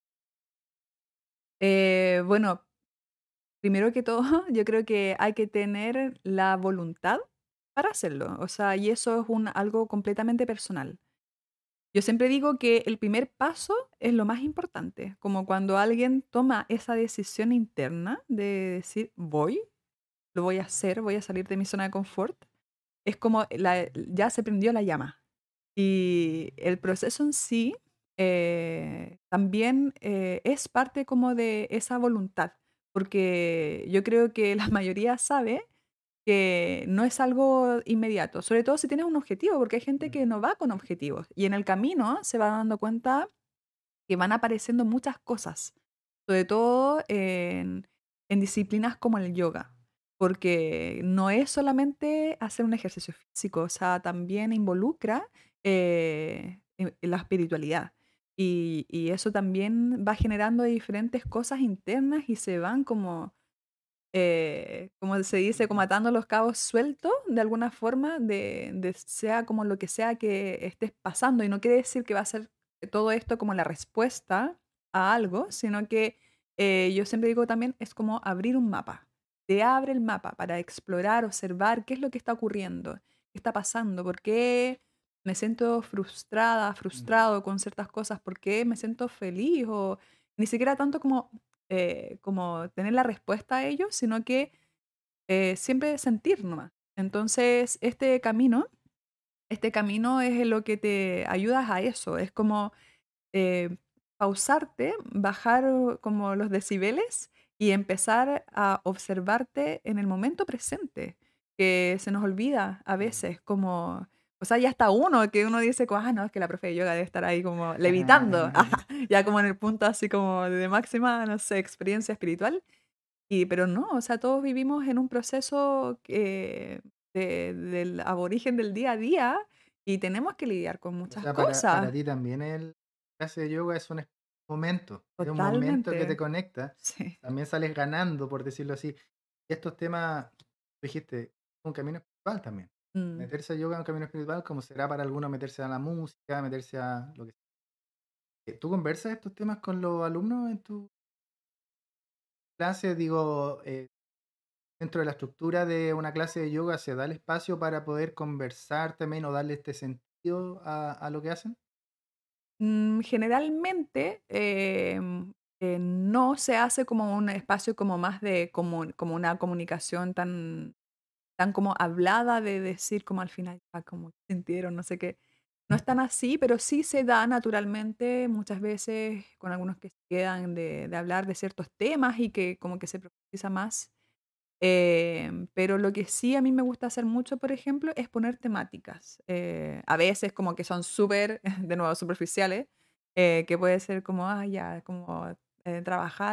Bueno, primero que todo, yo creo que hay que tener la voluntad para hacerlo. O sea, y eso es algo completamente personal. Yo siempre digo que el primer paso es lo más importante, como cuando alguien toma esa decisión interna de decir, lo voy a hacer, voy a salir de mi zona de confort, es como ya se prendió la llama. Y el proceso en sí también es parte como de esa voluntad, porque yo creo que la mayoría sabe que no es algo inmediato, sobre todo si tienes un objetivo, porque hay gente Mm. que no va con objetivos y en el camino se va dando cuenta que van apareciendo muchas cosas, sobre todo en disciplinas como el yoga, porque no es solamente hacer un ejercicio físico, o sea, también involucra la espiritualidad. Y eso también va generando diferentes cosas internas y se van como se dice, como atando los cabos sueltos de alguna forma, de sea como lo que sea que estés pasando. Y no quiere decir que va a ser todo esto como la respuesta a algo, sino que yo siempre digo también es como abrir un mapa. Te abre el mapa para explorar, observar qué es lo que está ocurriendo, qué está pasando, por qué me siento frustrada, Mm. frustrado con ciertas cosas, por qué me siento feliz o ni siquiera tanto como tener la respuesta a ello, sino que siempre sentir nomás. Entonces, este camino es lo que te ayuda a eso. Es como eh, pausarte, bajar como los decibeles y empezar a observarte en el momento presente, que se nos olvida a Mm. veces, como, o sea, ya está uno, que uno dice, como, no, es que la profe de yoga debe estar ahí como levitando, ya como en el punto así como de máxima, no sé, experiencia espiritual, pero no, o sea, todos vivimos en un proceso del aborigen del día a día y tenemos que lidiar con O muchas sea, para cosas. ti también el clase de yoga es un momento que te Totalmente. conecta, Sí. también sales ganando, por decirlo así. Y estos temas, tú dijiste, un camino espiritual también. Mm. meterse a yoga en un camino espiritual, como será para algunos meterse a la música, meterse a lo que sea. ¿Tú conversas estos temas con los alumnos en tu clase? Digo, dentro de la estructura de una clase de yoga, ¿se da el espacio para poder conversar también o darle este sentido a lo que hacen? Generalmente, no se hace como un espacio como más de como una comunicación tan como hablada de decir como al final, como sintieron, no sé qué. No es tan así, pero sí se da naturalmente muchas veces con algunos que se quedan de hablar de ciertos temas y que como que se profundiza más. Pero lo que sí a mí me gusta hacer mucho, por ejemplo, es poner temáticas. A veces como que son súper, de nuevo, superficiales, que puede ser como, ya, como trabajar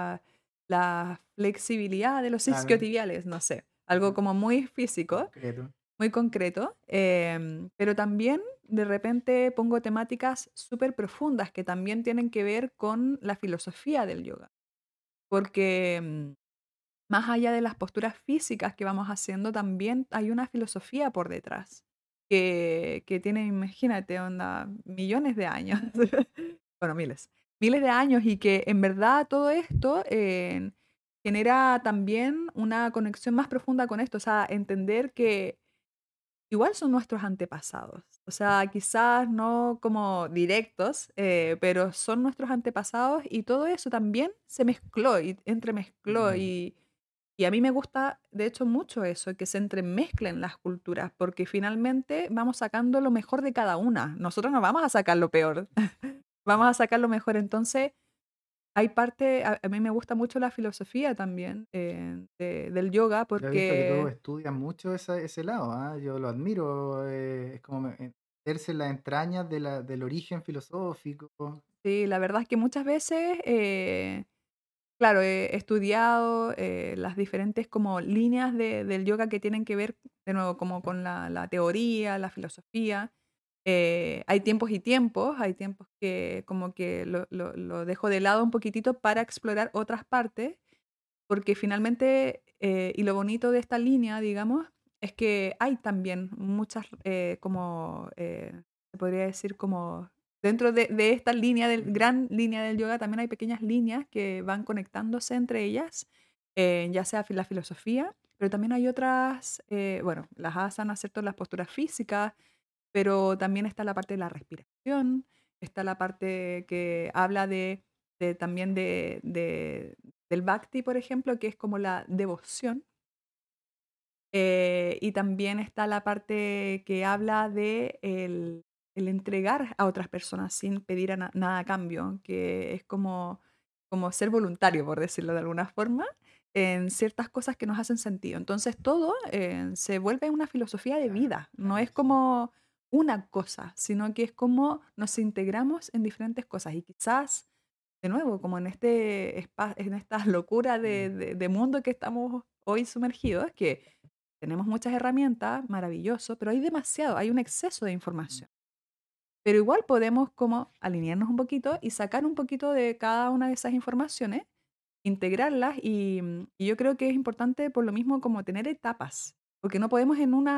la flexibilidad de los Claro, isquiotibiales, no sé, algo ujú, como muy físico, concreto. muy concreto, pero también de repente pongo temáticas súper profundas que también tienen que ver con la filosofía del yoga, porque más allá de las posturas físicas que vamos haciendo, también hay una filosofía por detrás, que tiene, imagínate, onda, millones de años, bueno, miles, miles de años, y que en verdad todo esto genera también una conexión más profunda con esto, o sea, entender que igual son nuestros antepasados, o sea, quizás no como directos, pero son nuestros antepasados y todo eso también se mezcló y entremezcló Mm. y a mí me gusta, de hecho, mucho eso, que se entremezclen las culturas, porque finalmente vamos sacando lo mejor de cada una. Nosotros no vamos a sacar lo peor, vamos a sacar lo mejor. Entonces, hay parte, a mí me gusta mucho la filosofía también del yoga, Yo he visto que tú porque estudias mucho ese lado, ¿ah? Yo lo admiro, es como meterse en las entrañas del origen filosófico. sí, la verdad es que muchas veces, claro, he estudiado las diferentes como líneas del yoga que tienen que ver, de nuevo, como con la teoría, la filosofía. Hay tiempos y tiempos, hay tiempos que como que lo dejo de lado un poquitito para explorar otras partes, porque finalmente, y lo bonito de esta línea, digamos, es que hay también muchas, como, se podría decir, como dentro de esta línea, Ujú. gran línea del yoga, también hay pequeñas líneas que van conectándose entre ellas, ya sea la filosofía, pero también hay otras, bueno, las asanas, ¿cierto? Las posturas físicas, pero también está la parte de la respiración, está la parte que habla también del bhakti, por ejemplo, que es como la devoción. Y también está la parte que habla de el entregar a otras personas sin pedir nada a cambio, que es como ser voluntario, por decirlo de alguna forma, en ciertas cosas que nos hacen sentido. Entonces todo se vuelve una filosofía de Claro, vida, no claro es que sí. como una cosa, sino que es como nos integramos en diferentes cosas. Y quizás, de nuevo, como en en esta locura Mm. de mundo que estamos hoy sumergidos, que tenemos muchas herramientas, maravilloso, pero hay demasiado, hay un exceso de Mm. información. Pero igual podemos como alinearnos un poquito y sacar un poquito de cada una de esas informaciones, integrarlas y yo creo que es importante por lo mismo como tener etapas, porque no podemos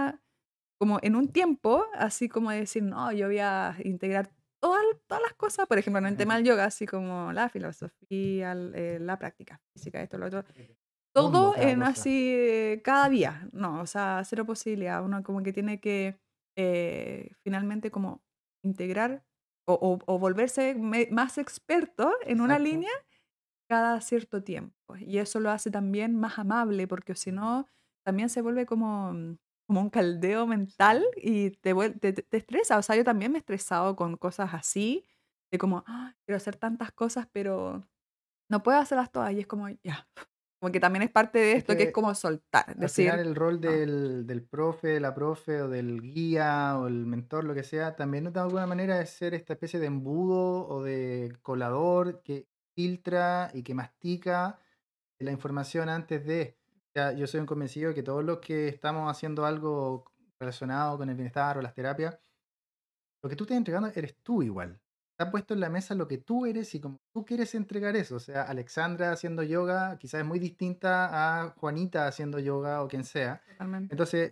como en un tiempo, así como decir, no, yo voy a integrar todas las cosas, por ejemplo, en el tema del yoga, así como la filosofía, la práctica física, esto, lo otro, Mundo todo cada en cosa. así, cada día. No, o sea, cero posibilidad. Uno como que tiene que finalmente como integrar o volverse más experto en una Exacto. línea cada cierto tiempo. Y eso lo hace también más amable, porque si no, también se vuelve como un caldeo mental Sí. y te estresa. O sea, yo también me he estresado con cosas así, de como, quiero hacer tantas cosas, pero no puedo hacerlas todas. Y es como, ya. Como que también es parte de Es esto que es que como soltar, al final decir, el rol no, del profe, de la profe o del guía o el mentor, lo que sea, también de alguna manera es ser esta especie de embudo o de colador que filtra y que mastica la información antes de. Ya, yo soy un convencido de que todos los que estamos haciendo algo relacionado con el bienestar o las terapias, lo que tú estás entregando eres tú igual. Está puesto en la mesa lo que tú eres y como tú quieres entregar eso. O sea, Alexandra haciendo yoga quizás es muy distinta a Juanita haciendo yoga o quien sea. totalmente. Entonces,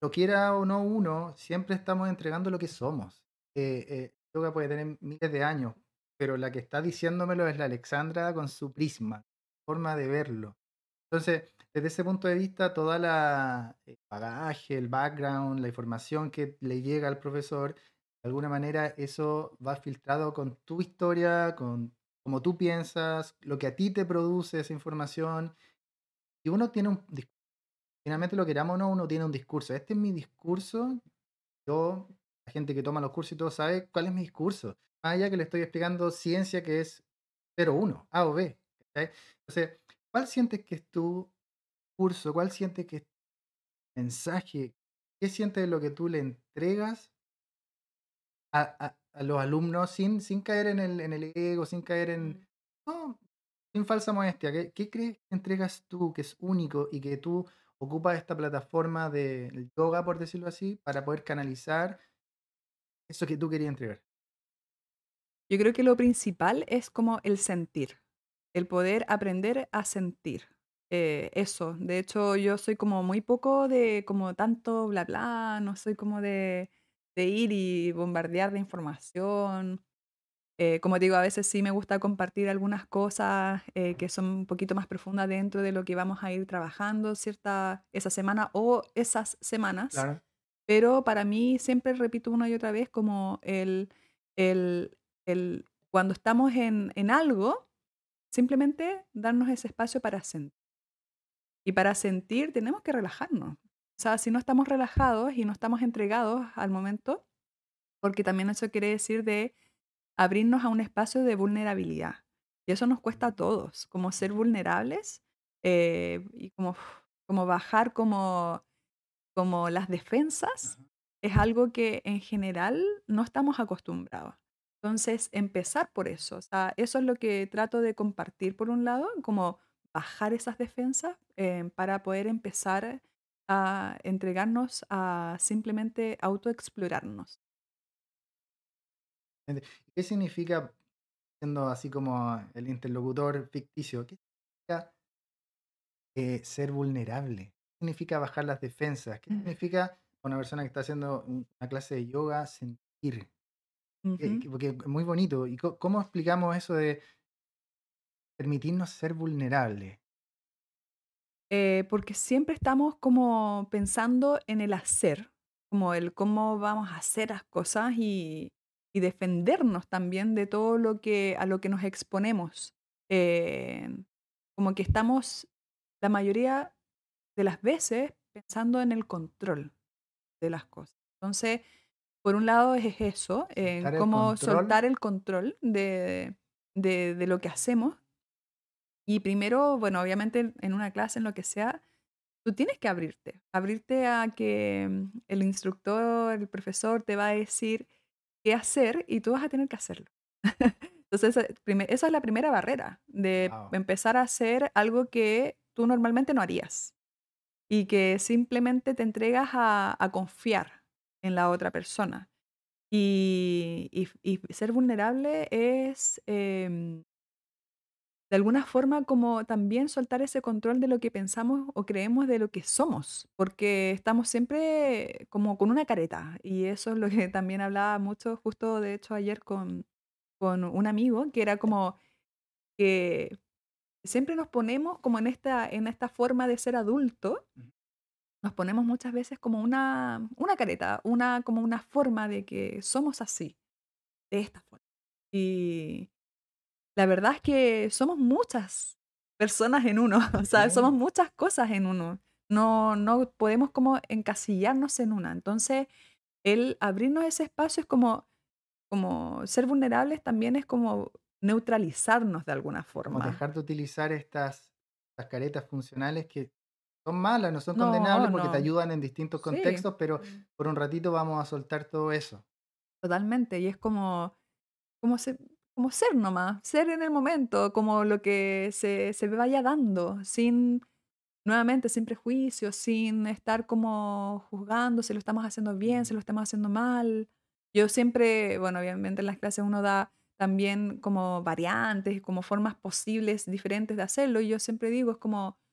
lo quiera o no uno, siempre estamos entregando lo que somos. Yoga puede tener miles de años, pero la que está diciéndomelo es la Alexandra con su prisma, forma de verlo. Entonces, desde ese punto de vista, toda la bagaje, el background, la información que le llega al profesor, de alguna manera eso va filtrado con tu historia, con cómo tú piensas, lo que a ti te produce esa información. Y uno tiene un discurso, finalmente lo queramos o no, uno tiene un discurso. Este es mi discurso. Yo, la gente que toma los cursos y todo sabe cuál es mi discurso. Más allá que le estoy explicando ciencia que es 0 1 A o B. ¿Cachai? Entonces, ¿cuál sientes que es tu curso? ¿Cuál sientes que es tu mensaje? ¿Qué sientes de lo que tú le entregas a los alumnos sin caer en el ego, sin caer Mm. no, sin falsa modestia? ¿Qué crees que entregas tú que es único y que tú ocupas esta plataforma del yoga, por decirlo así, para poder canalizar eso que tú querías entregar? Yo creo que lo principal es como el sentir, el poder aprender a sentir. Eso, de hecho, yo soy como muy poco de como tanto bla bla, no soy como de ir y bombardear de información. Como te digo, a veces sí me gusta compartir algunas cosas que son un poquito más profundas dentro de lo que vamos a ir trabajando esa semana o esas semanas, Claro. pero para mí siempre repito una y otra vez como el, cuando estamos en algo, simplemente darnos ese espacio para sentir. Y para sentir tenemos que relajarnos. O sea, si no estamos relajados y no estamos entregados al momento, porque también eso quiere decir de abrirnos a un espacio de vulnerabilidad. Y eso nos cuesta a todos, como ser vulnerables y como bajar como las defensas, Ajá. es algo que en general no estamos acostumbrados. Entonces, empezar por eso. O sea, eso es lo que trato de compartir por un lado, como bajar esas defensas para poder empezar a entregarnos a simplemente autoexplorarnos. ¿Qué significa, siendo así como el interlocutor ficticio, qué significa ser vulnerable? ¿Qué significa bajar las defensas? ¿Qué significa una persona que está haciendo una clase de yoga sentir? Ujú. Porque es muy bonito. ¿Y cómo explicamos eso de permitirnos ser vulnerables? Porque siempre estamos como pensando en el hacer, como el cómo vamos a hacer las cosas y defendernos también de todo lo que a lo que nos exponemos. Eh, Como que estamos la mayoría de las veces pensando en el control de las cosas. Entonces, por un lado es eso, en Soltar el cómo control. soltar el control de lo que hacemos. Y primero, bueno, obviamente en una clase, en lo que sea, tú tienes que abrirte a que el instructor, el profesor te va a decir qué hacer y tú vas a tener que hacerlo. Entonces, esa es la primera barrera de Wow. empezar a hacer algo que tú normalmente no harías y que simplemente te entregas a confiar en la otra persona. Y ser vulnerable es, de alguna forma, como también soltar ese control de lo que pensamos o creemos de lo que somos, porque estamos siempre como con una careta. Y eso es lo que también hablaba mucho, justo de hecho ayer con un amigo, que era como que siempre nos ponemos como en esta forma de ser adulto, nos ponemos muchas veces como una careta, como una forma de que somos así, de esta forma. Y la verdad es que somos muchas personas en uno, o sea, somos Sí. muchas cosas en uno. No podemos como encasillarnos en una. Entonces, el abrirnos ese espacio es como ser vulnerables también es como neutralizarnos de alguna Como forma. dejar de utilizar estas caretas funcionales que son malas, no son No, condenables porque te no. ayudan en distintos Sí, contextos, pero por un ratito vamos a soltar todo eso. totalmente. Y es como, ser, como ser nomás, ser en el momento, como lo que se vaya dando, nuevamente, sin prejuicios, sin estar como juzgando si lo estamos haciendo bien, si lo estamos haciendo mal. Yo siempre, bueno, obviamente en las clases uno da también como variantes, como formas posibles diferentes de hacerlo, y yo siempre digo, es como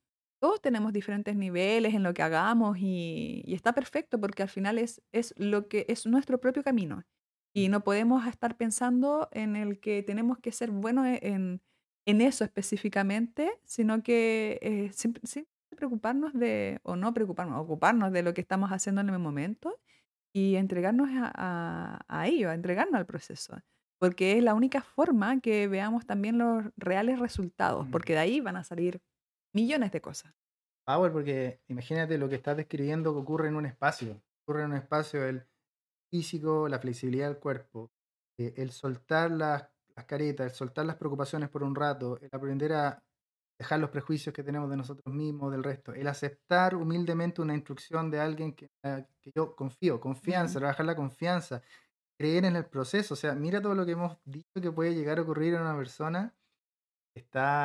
todos tenemos diferentes niveles en lo que hagamos y está perfecto porque al final es lo que es nuestro propio camino. Mm. Y no podemos estar pensando en el que tenemos que ser buenos en eso específicamente, sino que siempre preocuparnos de, o no preocuparnos, ocuparnos de lo que estamos haciendo en el momento y entregarnos a ello, a entregarnos al proceso. Porque es la única forma que veamos también los reales resultados, Mm. porque de ahí van a salir millones de cosas. Power, porque imagínate lo que estás describiendo que ocurre en un espacio. Ocurre en un espacio el físico, la flexibilidad del cuerpo, el soltar las caretas, el soltar las preocupaciones por un rato, el aprender a dejar los prejuicios que tenemos de nosotros mismos, del resto, el aceptar humildemente una instrucción de alguien que yo confío, confianza, Mm. trabajar la confianza, creer en el proceso. O sea, mira todo lo que hemos dicho que puede llegar a ocurrir en una persona que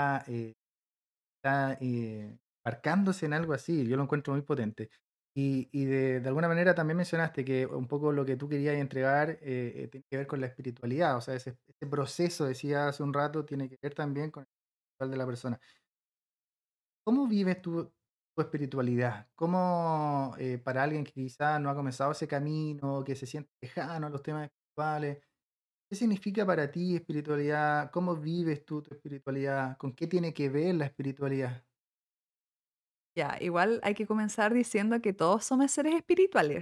está marcándose en algo así. Yo lo encuentro muy potente. Y de alguna manera también mencionaste que un poco lo que tú querías entregar tiene que ver con la espiritualidad. O sea, ese proceso, decía hace un rato, tiene que ver también con el espiritual de la persona. ¿Cómo vives tu espiritualidad? ¿Cómo, para alguien que quizás no ha comenzado ese camino, que se siente lejano a los temas espirituales, qué significa para ti espiritualidad? ¿Cómo vives tú tu espiritualidad? ¿Con qué tiene que ver la espiritualidad? Ya, igual hay que comenzar diciendo que todos somos seres espirituales.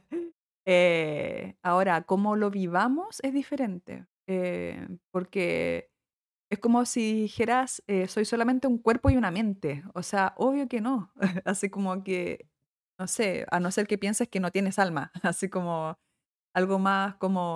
Ahora, cómo lo vivamos es diferente, porque es como si dijeras, soy solamente un cuerpo y una mente. O sea, obvio que no. Así como que, no sé, a no ser que pienses que no tienes alma, así como algo más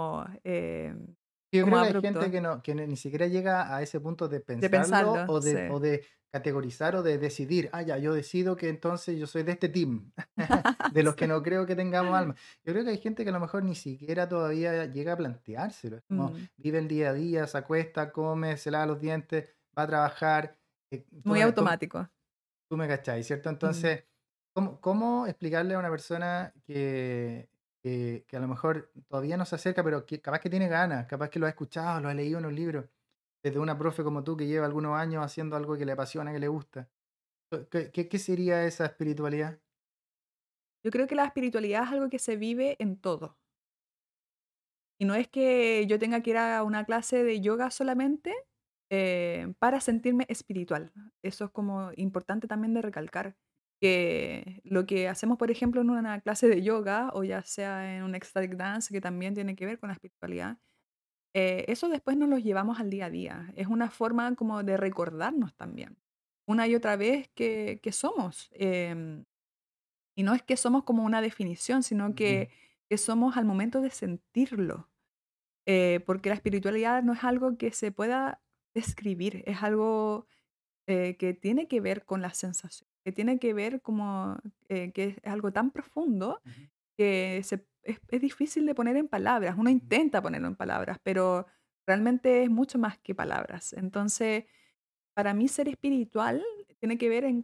Yo como creo que hay gente abrupto que no, que ni siquiera llega a ese punto de de pensarlo pensarlo, o sí. de categorizar o de decidir, ah, ya, yo decido que entonces yo soy de este team, de los que Sí. no creo que tengamos alma. Yo creo que hay gente que a lo mejor ni siquiera todavía llega a planteárselo. Es como Mm, vive el día a día, se acuesta, come, se lava los dientes, va a trabajar. muy automático. Tú me cachai, ¿cierto? Mm. Entonces, ¿cómo explicarle a una persona que a lo mejor todavía no se acerca, pero que capaz que tiene ganas, capaz que lo ha escuchado, lo ha leído en un libro, desde una profe como tú que lleva algunos años haciendo algo que le apasiona, que le gusta? ¿Qué sería esa espiritualidad? Yo creo que la espiritualidad es algo que se vive en todo. Y no es que yo tenga que ir a una clase de yoga solamente para sentirme espiritual. Eso es como importante también de recalcar. Que lo que hacemos, por ejemplo, en una clase de yoga o ya sea en un ecstatic dance, que también tiene que ver con la espiritualidad, eso después nos lo llevamos al día a día. Es una forma como de recordarnos también, una y otra vez que somos. Y no es que somos como una definición, sino Ujú. que somos al momento de sentirlo. Porque la espiritualidad no es algo que se pueda describir, es algo que tiene que ver con la sensación, que tiene que ver como que es algo tan profundo Ujú. que es difícil de poner en palabras. Uno Ujú. intenta ponerlo en palabras, pero realmente es mucho más que palabras. Entonces, para mí ser espiritual tiene que ver en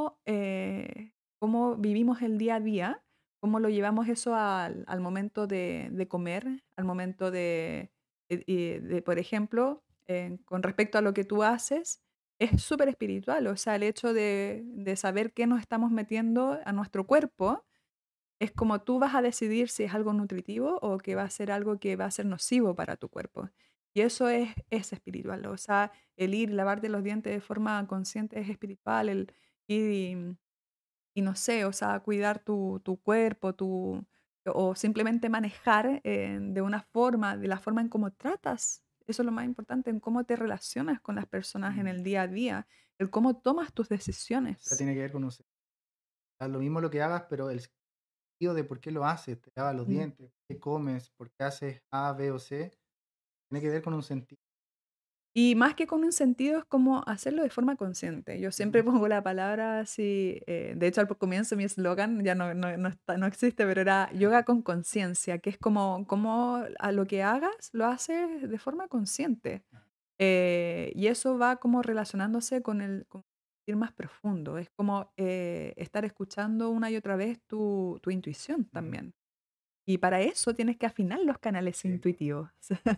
cómo vivimos el día a día, cómo lo llevamos eso al momento de comer, al momento por ejemplo, con respecto a lo que tú haces, es súper espiritual. O sea, el hecho de saber qué nos estamos metiendo a nuestro cuerpo es como tú vas a decidir si es algo nutritivo o que va a ser algo que va a ser nocivo para tu cuerpo. Y eso es espiritual. O sea, el ir y lavarte los dientes de forma consciente es espiritual. El ir y no sé, o sea, cuidar tu cuerpo, o simplemente manejar de una forma, de la forma en cómo tratas. Eso es lo más importante, en cómo te relacionas con las personas en Mm. el día a día, el cómo tomas tus O sea, decisiones. tiene que ver con da lo mismo lo que hagas, pero el sentido de por qué lo haces, te lavas los Mm. dientes, por qué comes, por qué haces A, B o C, tiene que ver con un sentido. Y más que con un sentido, es como hacerlo de forma consciente. Yo siempre Ujú. pongo la palabra así, de hecho al comienzo mi eslogan ya no existe, pero era yoga con conciencia, que es como a lo que hagas lo haces de forma consciente. Y eso va como relacionándose con ir más profundo. Es como estar escuchando una y otra vez tu intuición Ujú. también. Y para eso tienes que afinar los canales Sí, intuitivos.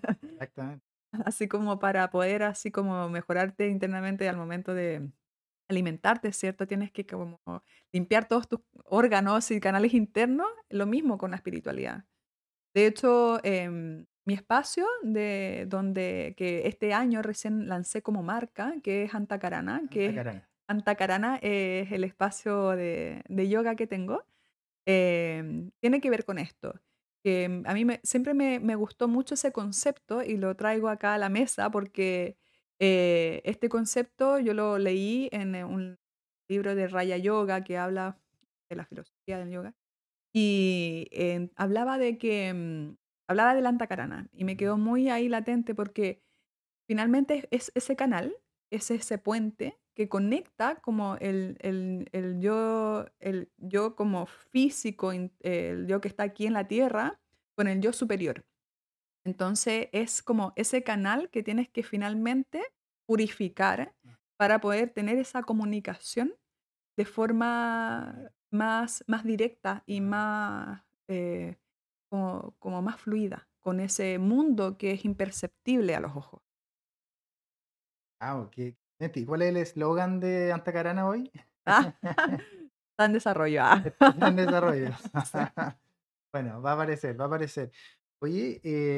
exactamente. Así como para poder así como mejorarte internamente al momento de alimentarte, ¿cierto? Tienes que como limpiar todos tus órganos y canales internos, lo mismo con la espiritualidad. De hecho, mi espacio de donde que este año recién lancé como marca, que es Antacarana, que Santa es Carana. Antacarana es el espacio de yoga que tengo, tiene que ver con esto, que a mí siempre me gustó mucho ese concepto y lo traigo acá a la mesa porque este concepto yo lo leí en un libro de Raya Yoga que habla de la filosofía del yoga y hablaba de que hablaba del Antacarana y me quedó muy ahí latente porque finalmente es ese canal, es ese puente que conecta como el yo como físico, el yo que está aquí en la tierra, con el yo superior. Entonces es como ese canal que tienes que finalmente purificar para poder tener esa comunicación de forma más directa y más como más fluida con ese mundo que es imperceptible a los ojos. Ah, ok. Neti, ¿cuál es el eslogan de Antacarana hoy? Ah, está en desarrollo. Ah. Está en desarrollo. Sí. Bueno, va a aparecer, va a aparecer. Oye,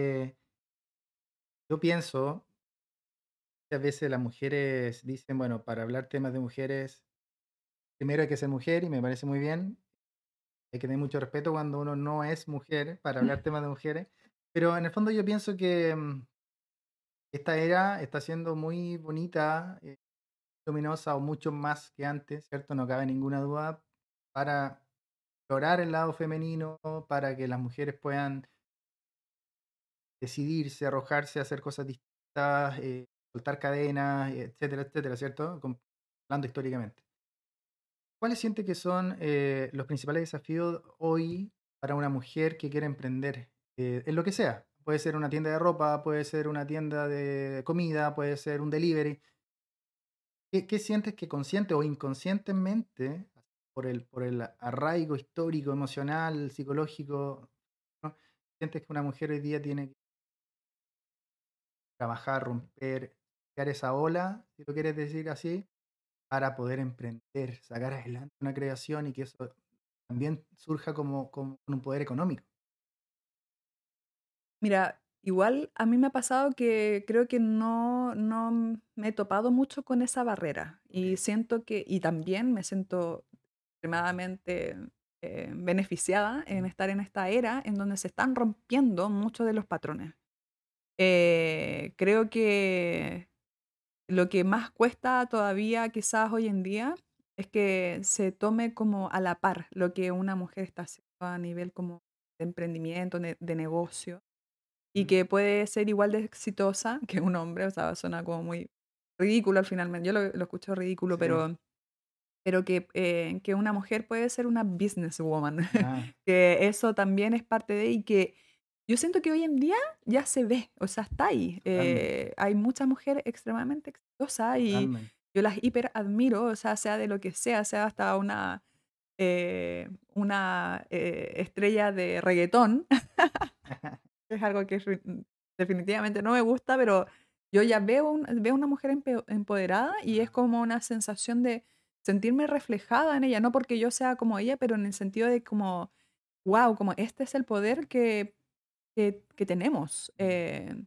yo pienso, muchas veces las mujeres dicen, bueno, para hablar temas de mujeres, primero hay que ser mujer y me parece muy bien. Hay que tener mucho respeto cuando uno no es mujer para hablar temas de mujeres. Pero en el fondo yo pienso que esta era está siendo muy bonita, luminosa o mucho más que antes, ¿cierto? No cabe ninguna duda para explorar el lado femenino, para que las mujeres puedan decidirse, arrojarse a hacer cosas distintas, soltar cadenas, etcétera, etcétera, ¿cierto? Hablando históricamente. ¿Cuáles siente que son los principales desafíos hoy para una mujer que quiere emprender en lo que sea? Puede ser una tienda de ropa, puede ser una tienda de comida, puede ser un delivery. ¿Qué sientes que consciente o inconscientemente, por el arraigo histórico, emocional, psicológico, ¿no? Sientes que una mujer hoy día tiene que trabajar, romper, crear esa ola, si lo quieres decir así, para poder emprender, sacar adelante una creación y que eso también surja como con un poder económico? Mira, igual a mí me ha pasado que creo que no me he topado mucho con esa barrera Ok. y siento que, y también me siento extremadamente beneficiada en Mm. estar en esta era en donde se están rompiendo muchos de los patrones. Creo que lo que más cuesta todavía quizás hoy en día es que se tome como a la par lo que una mujer está haciendo a nivel como de emprendimiento, de negocio y Mm. que puede ser igual de exitosa que un hombre, o sea, suena como muy ridículo al final, yo lo escucho ridículo, Sí. pero que una mujer puede ser una businesswoman, Ah, que eso también es parte de, y que yo siento que hoy en día ya se ve, o sea, está ahí. totalmente, Hay muchas mujeres extremadamente exitosas y totalmente. yo las hiper admiro, o sea de lo que sea hasta una estrella de reggaetón. Es algo que definitivamente no me gusta, pero yo ya veo una mujer empoderada y es Ah, como una sensación de sentirme reflejada en ella, no porque yo sea como ella, pero en el sentido de como, wow, como este es el poder que tenemos. mm,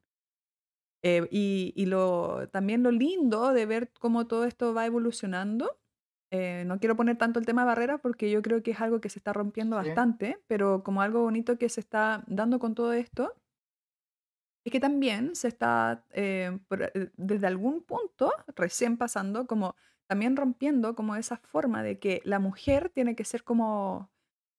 También lo lindo de ver cómo todo esto va evolucionando. No quiero poner tanto el tema de barreras porque yo creo que es algo que se está rompiendo sí, bastante, pero como algo bonito que se está dando con todo esto es que también se está, desde algún punto, recién pasando, como también rompiendo como esa forma de que la mujer tiene que ser como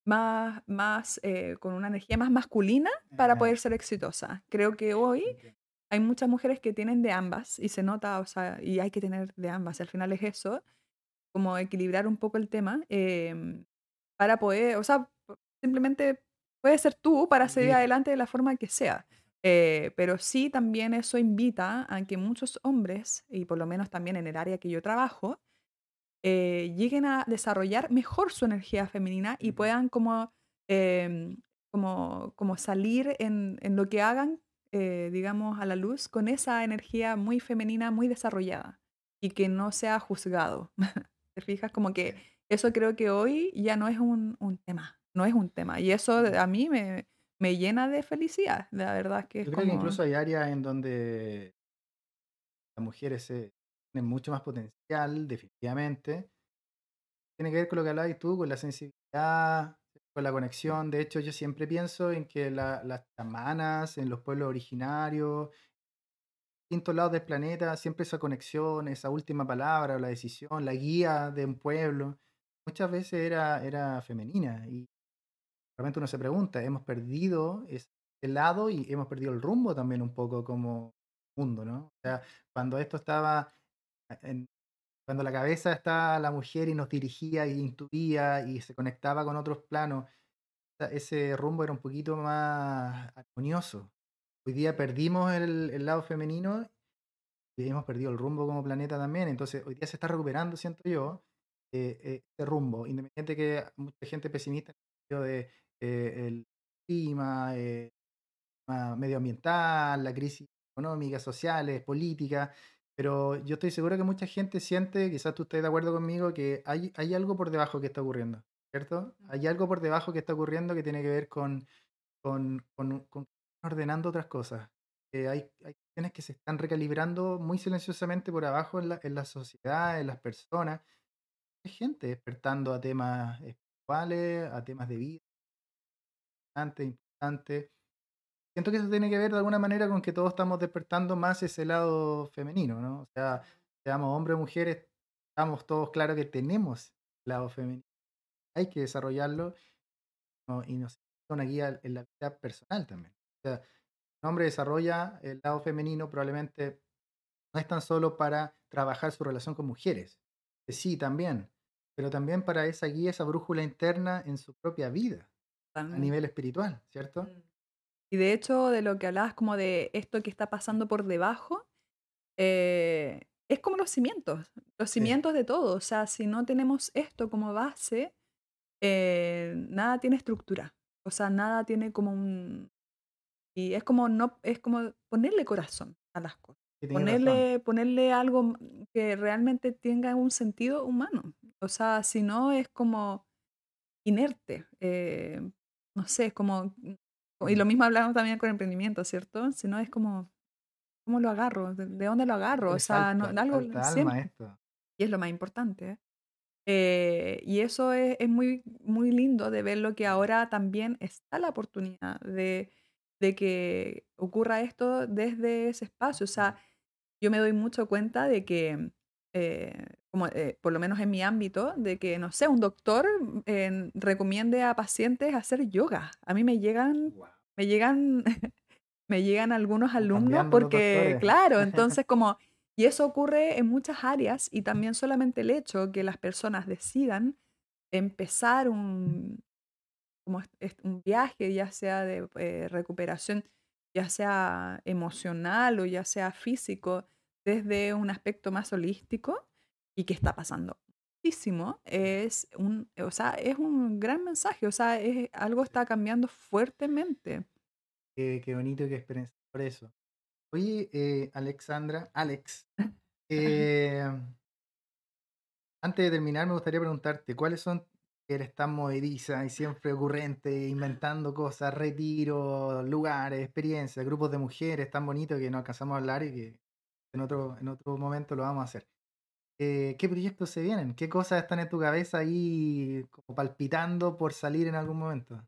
con una energía más masculina para ah, poder ser exitosa. Creo que hoy entiendo. hay muchas mujeres que tienen de ambas y se nota, o sea, y hay que tener de ambas. Al final es eso, como equilibrar un poco el tema para poder, o sea, simplemente puedes ser tú para seguir Vivir. adelante de la forma que sea. Pero sí también eso invita a que muchos hombres, y por lo menos también en el área que yo trabajo, lleguen a desarrollar mejor su energía femenina y Mm, puedan em, como salir en lo que hagan, digamos, a la luz con esa energía muy femenina, muy desarrollada y que no sea juzgado. ¿Te fijas? Como que Sí. eso creo que hoy ya no es un tema, no es un tema. Y eso Mm. a mí me llena de felicidad. La verdad es que es Yo creo que como incluso hay áreas en donde las mujeres tienen mucho más potencial, definitivamente. Tiene que ver con lo que hablabas tú, con la sensibilidad, con la conexión. De hecho, yo siempre pienso en que las chamanas en los pueblos originarios, distintos lados del planeta, siempre esa conexión, esa última palabra, o la decisión, la guía de un pueblo, muchas veces era femenina. Y realmente uno se pregunta, hemos perdido ese lado y hemos perdido el rumbo también un poco como mundo, ¿no? O sea, cuando esto estaba en, cuando la cabeza está la mujer y nos dirigía y intuía y se conectaba con otros planos, ese rumbo era un poquito más armonioso. Hoy día perdimos el lado femenino y hemos perdido el rumbo como planeta también. Entonces, hoy día se está recuperando, siento yo, ese rumbo, independiente que mucha gente pesimista en el sentido de el clima, medioambiental, la crisis económica, sociales, política, pero yo estoy seguro que mucha gente siente, quizás tú estés de acuerdo conmigo, que hay algo por debajo que está ocurriendo, ¿cierto? Hay algo por debajo que está ocurriendo que tiene que ver con ordenando otras cosas. Hay cuestiones que se están recalibrando muy silenciosamente por abajo en la sociedad, en las personas. Hay gente despertando a temas espirituales, a temas de vida, importantes. Siento que eso tiene que ver de alguna manera con que todos estamos despertando más ese lado femenino, ¿no? O sea, seamos hombres o mujeres, estamos todos claros que tenemos el lado femenino. Hay que desarrollarlo, ¿no? Y nos sirve una guía en la vida personal también. O sea, un hombre desarrolla el lado femenino probablemente no es tan solo para trabajar su relación con mujeres, que sí, también, pero también para esa guía, esa brújula interna en su propia vida, a totalmente. nivel espiritual, ¿cierto? Mm. Y de hecho, de lo que hablabas como de esto que está pasando por debajo, es como los Sí, cimientos de todo. O sea, si no tenemos esto como base, nada tiene estructura. O sea, nada tiene como un... Y es como, no, es como ponerle corazón a las cosas. sí, tienes razón. Ponerle algo que realmente tenga un sentido humano. O sea, si no es como inerte. No sé, es como... Y Mm. lo mismo hablamos también con emprendimiento, ¿cierto? Si no es como, ¿cómo lo agarro? ¿De dónde lo agarro? O sea, no, Le algo falta alma a siempre. esto. Y es lo más importante. Y eso es muy, muy lindo de ver lo que ahora también está la oportunidad de que ocurra esto desde ese espacio. O Mm. sea, yo me doy mucho cuenta de que, como, por lo menos en mi ámbito, de que, no sé, un doctor recomiende a pacientes hacer yoga. A mí Guau, me llegan me llegan algunos están alumnos cambiando los porque, doctores. claro, entonces como, y eso ocurre en muchas áreas y también solamente el hecho que las personas decidan empezar un viaje, ya sea de recuperación, ya sea emocional o ya sea físico, desde un aspecto más holístico y que está pasando muchísimo, o sea, es un gran mensaje, o sea, algo está cambiando fuertemente. Qué bonito y qué experiencia por eso. Oye, Alex, eh, antes de terminar me gustaría preguntarte, ¿cuáles son, que eres tan movediza y siempre ocurrente, inventando cosas, retiros, lugares, experiencias, grupos de mujeres tan bonitos que no alcanzamos a hablar y que en otro momento lo vamos a hacer? ¿Qué proyectos se vienen? ¿Qué cosas están en tu cabeza ahí como palpitando por salir en algún momento?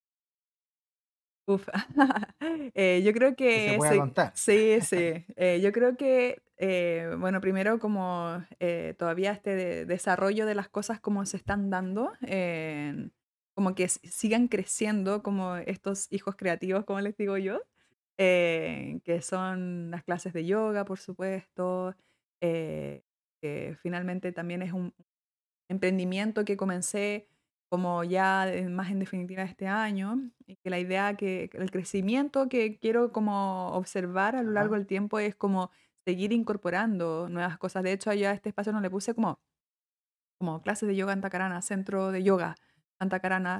Uf, yo creo Que se que pueda sí, contar. sí, sí. Yo creo que, bueno, primero como todavía desarrollo de las cosas como se están dando, como que sigan creciendo como estos hijos creativos, como les digo yo, que son las clases de yoga, por supuesto, eh, que finalmente también es un emprendimiento que comencé como ya más en definitiva este año, y que la idea que el crecimiento que quiero como observar a lo largo Ajá. del tiempo es como seguir incorporando nuevas cosas. De hecho, yo a este espacio no le puse como clases de yoga en Tacarana, centro de yoga en Tacarana,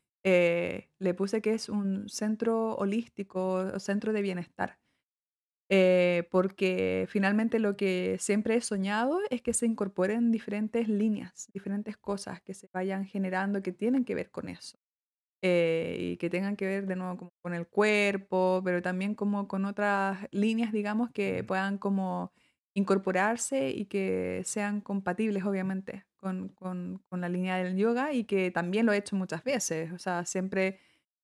le puse que es un centro holístico, o centro de bienestar. porque finalmente lo que siempre he soñado es que se incorporen diferentes líneas, diferentes cosas que se vayan generando que tienen que ver con eso. Y que tengan que ver de nuevo como con el cuerpo, pero también como con otras líneas, digamos, que puedan como incorporarse y que sean compatibles, obviamente, con la línea del yoga y que también lo he hecho muchas veces. O sea, siempre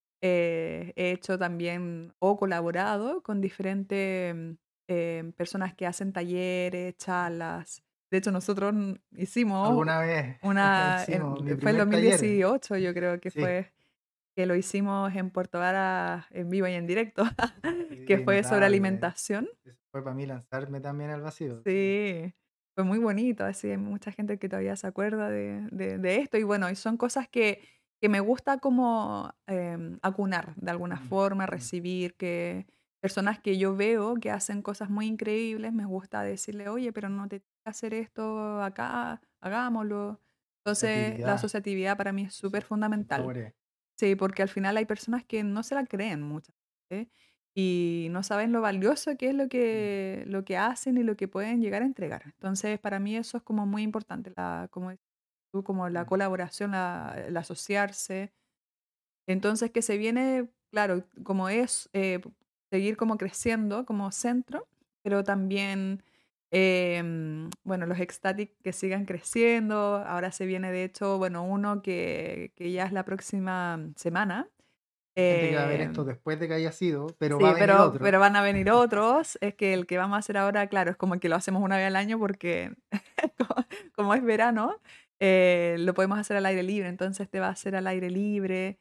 he hecho también o colaborado con diferentes personas que hacen talleres, charlas. De hecho, nosotros hicimos Alguna vez una, hicimos mi fue el primer taller. 2018, yo creo que Sí, fue que lo hicimos en Puerto Vara en vivo y en directo, que sí, fue sobre notable. alimentación. Eso fue para mí lanzarme también al vacío. Sí. Sí, fue muy bonito, así hay mucha gente que todavía se acuerda de esto y bueno, y son cosas que me gusta como acunar de alguna Mm, forma, mm. recibir que personas que yo veo que hacen cosas muy increíbles, me gusta decirle, oye, pero no te tienes que hacer esto acá, hagámoslo. Entonces, la Asociatividad, asociatividad para mí es súper eso fundamental. favorece. Sí, porque al final hay personas que no se la creen muchas veces y no saben lo valioso que es Mm, lo que hacen y lo que pueden llegar a entregar. Entonces, para mí eso es como muy importante, como dices tú, como la mm. colaboración, el asociarse. Entonces, que se viene, claro, como es seguir como creciendo como centro, pero también, bueno, los ecstatic que sigan creciendo. Ahora se viene, de hecho, bueno, uno que ya es la próxima semana. Hay gente que va a ver eh, esto después de que haya sido, pero va a sí, venir otro. pero van a venir otros. Es que el que vamos a hacer ahora, claro, es como que lo hacemos una vez al año porque como, como es verano, lo podemos hacer al aire libre. Entonces este va a ser al aire libre,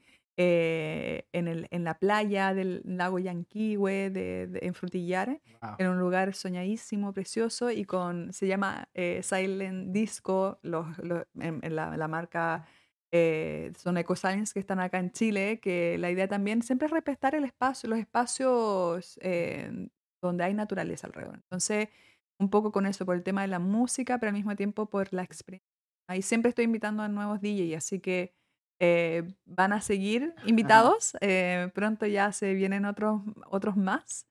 en la playa del lago Yanquihue, en Frutillar, Wow. en un lugar soñadísimo, precioso, y se llama Silent Disco, en la marca son EcoScience que están acá en Chile, que la idea también siempre es respetar el espacio, los espacios donde hay naturaleza alrededor. Entonces, un poco con eso, por el tema de la música, pero al mismo tiempo por la experiencia. Ahí siempre estoy invitando a nuevos DJs, así que van a seguir invitados. Pronto ya se vienen otros más.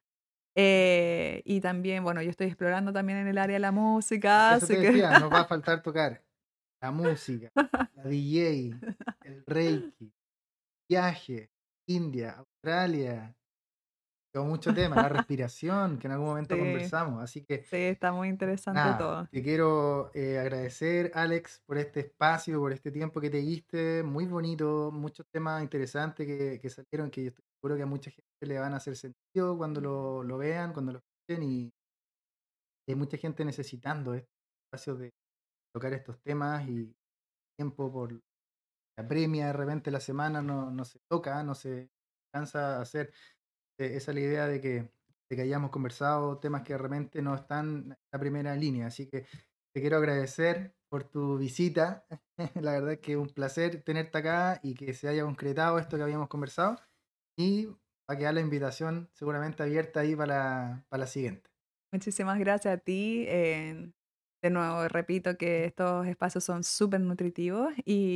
Y también, bueno, yo estoy explorando también en el área de la música, Eso te así que decía, nos va a faltar tocar la música, la DJ, el Reiki, viaje, India, Australia, con mucho tema, la respiración, que en algún momento sí, conversamos. Así que sí, está muy interesante nada, todo. te quiero agradecer, Alex, por este espacio, por este tiempo que te diste. Muy bonito, muchos temas interesantes que salieron, que yo estoy seguro que a mucha gente le van a hacer sentido cuando lo vean, cuando lo escuchen, y hay mucha gente necesitando este espacio de tocar estos temas y tiempo por la premia, de repente la semana no se toca, no se cansa hacer. Esa es la idea de que hayamos conversado temas que de repente no están en la primera línea. Así que te quiero agradecer por tu visita. La verdad es que es un placer tenerte acá y que se haya concretado esto que habíamos conversado. Y va a quedar la invitación seguramente abierta ahí para la siguiente. Muchísimas gracias a ti. De nuevo, repito que estos espacios son súper nutritivos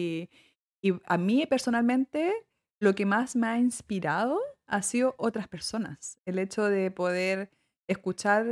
y a mí personalmente lo que más me ha inspirado ha sido otras personas. El hecho de poder escuchar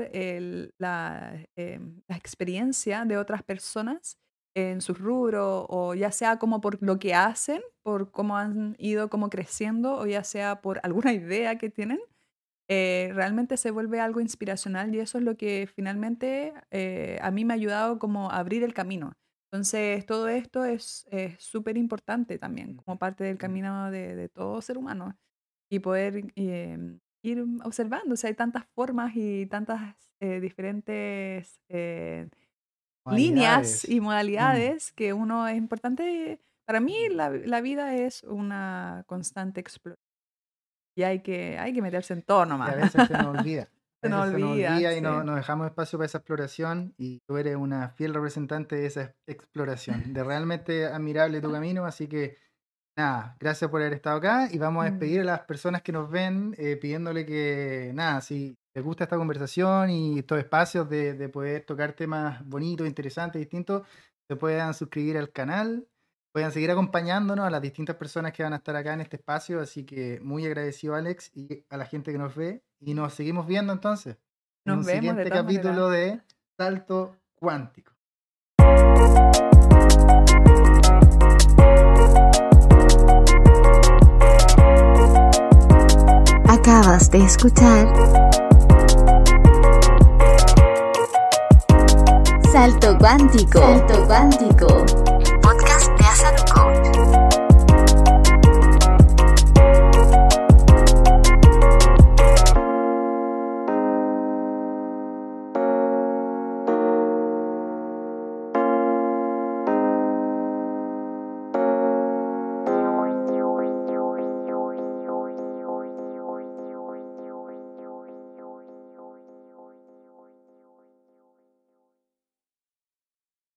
la experiencia de otras personas en sus rubros o ya sea como por lo que hacen, por cómo han ido como creciendo o ya sea por alguna idea que tienen realmente se vuelve algo inspiracional y eso es lo que finalmente a mí me ha ayudado como a abrir el camino. Entonces, todo esto es súper importante también, Mm, como parte del mm. camino de todo ser humano y poder ir observando, o sea, hay tantas formas y tantas diferentes líneas Modalidades. y Mm. modalidades que uno es importante. Para mí la vida es una constante exploración y hay que meterse en todo Y a nomás. veces se nos olvida. A Se nos veces se nos olvida, olvida y no sí. nos dejamos espacio para esa exploración y tú eres una fiel representante de esa exploración. De realmente admirable tu camino, así que nada, gracias por haber estado acá y vamos a Mm. despedir a las personas que nos ven pidiéndole que nada, si les gusta esta conversación y estos espacios de poder tocar temas bonitos, interesantes, distintos, se puedan suscribir al canal, puedan seguir acompañándonos a las distintas personas que van a estar acá en este espacio, así que muy agradecido Alex y a la gente que nos ve y nos seguimos viendo entonces. en Nos un vemos de siguiente todas capítulo maneras. de Salto Cuántico. Acabas de escuchar Salto Cuántico. Salto Cuántico.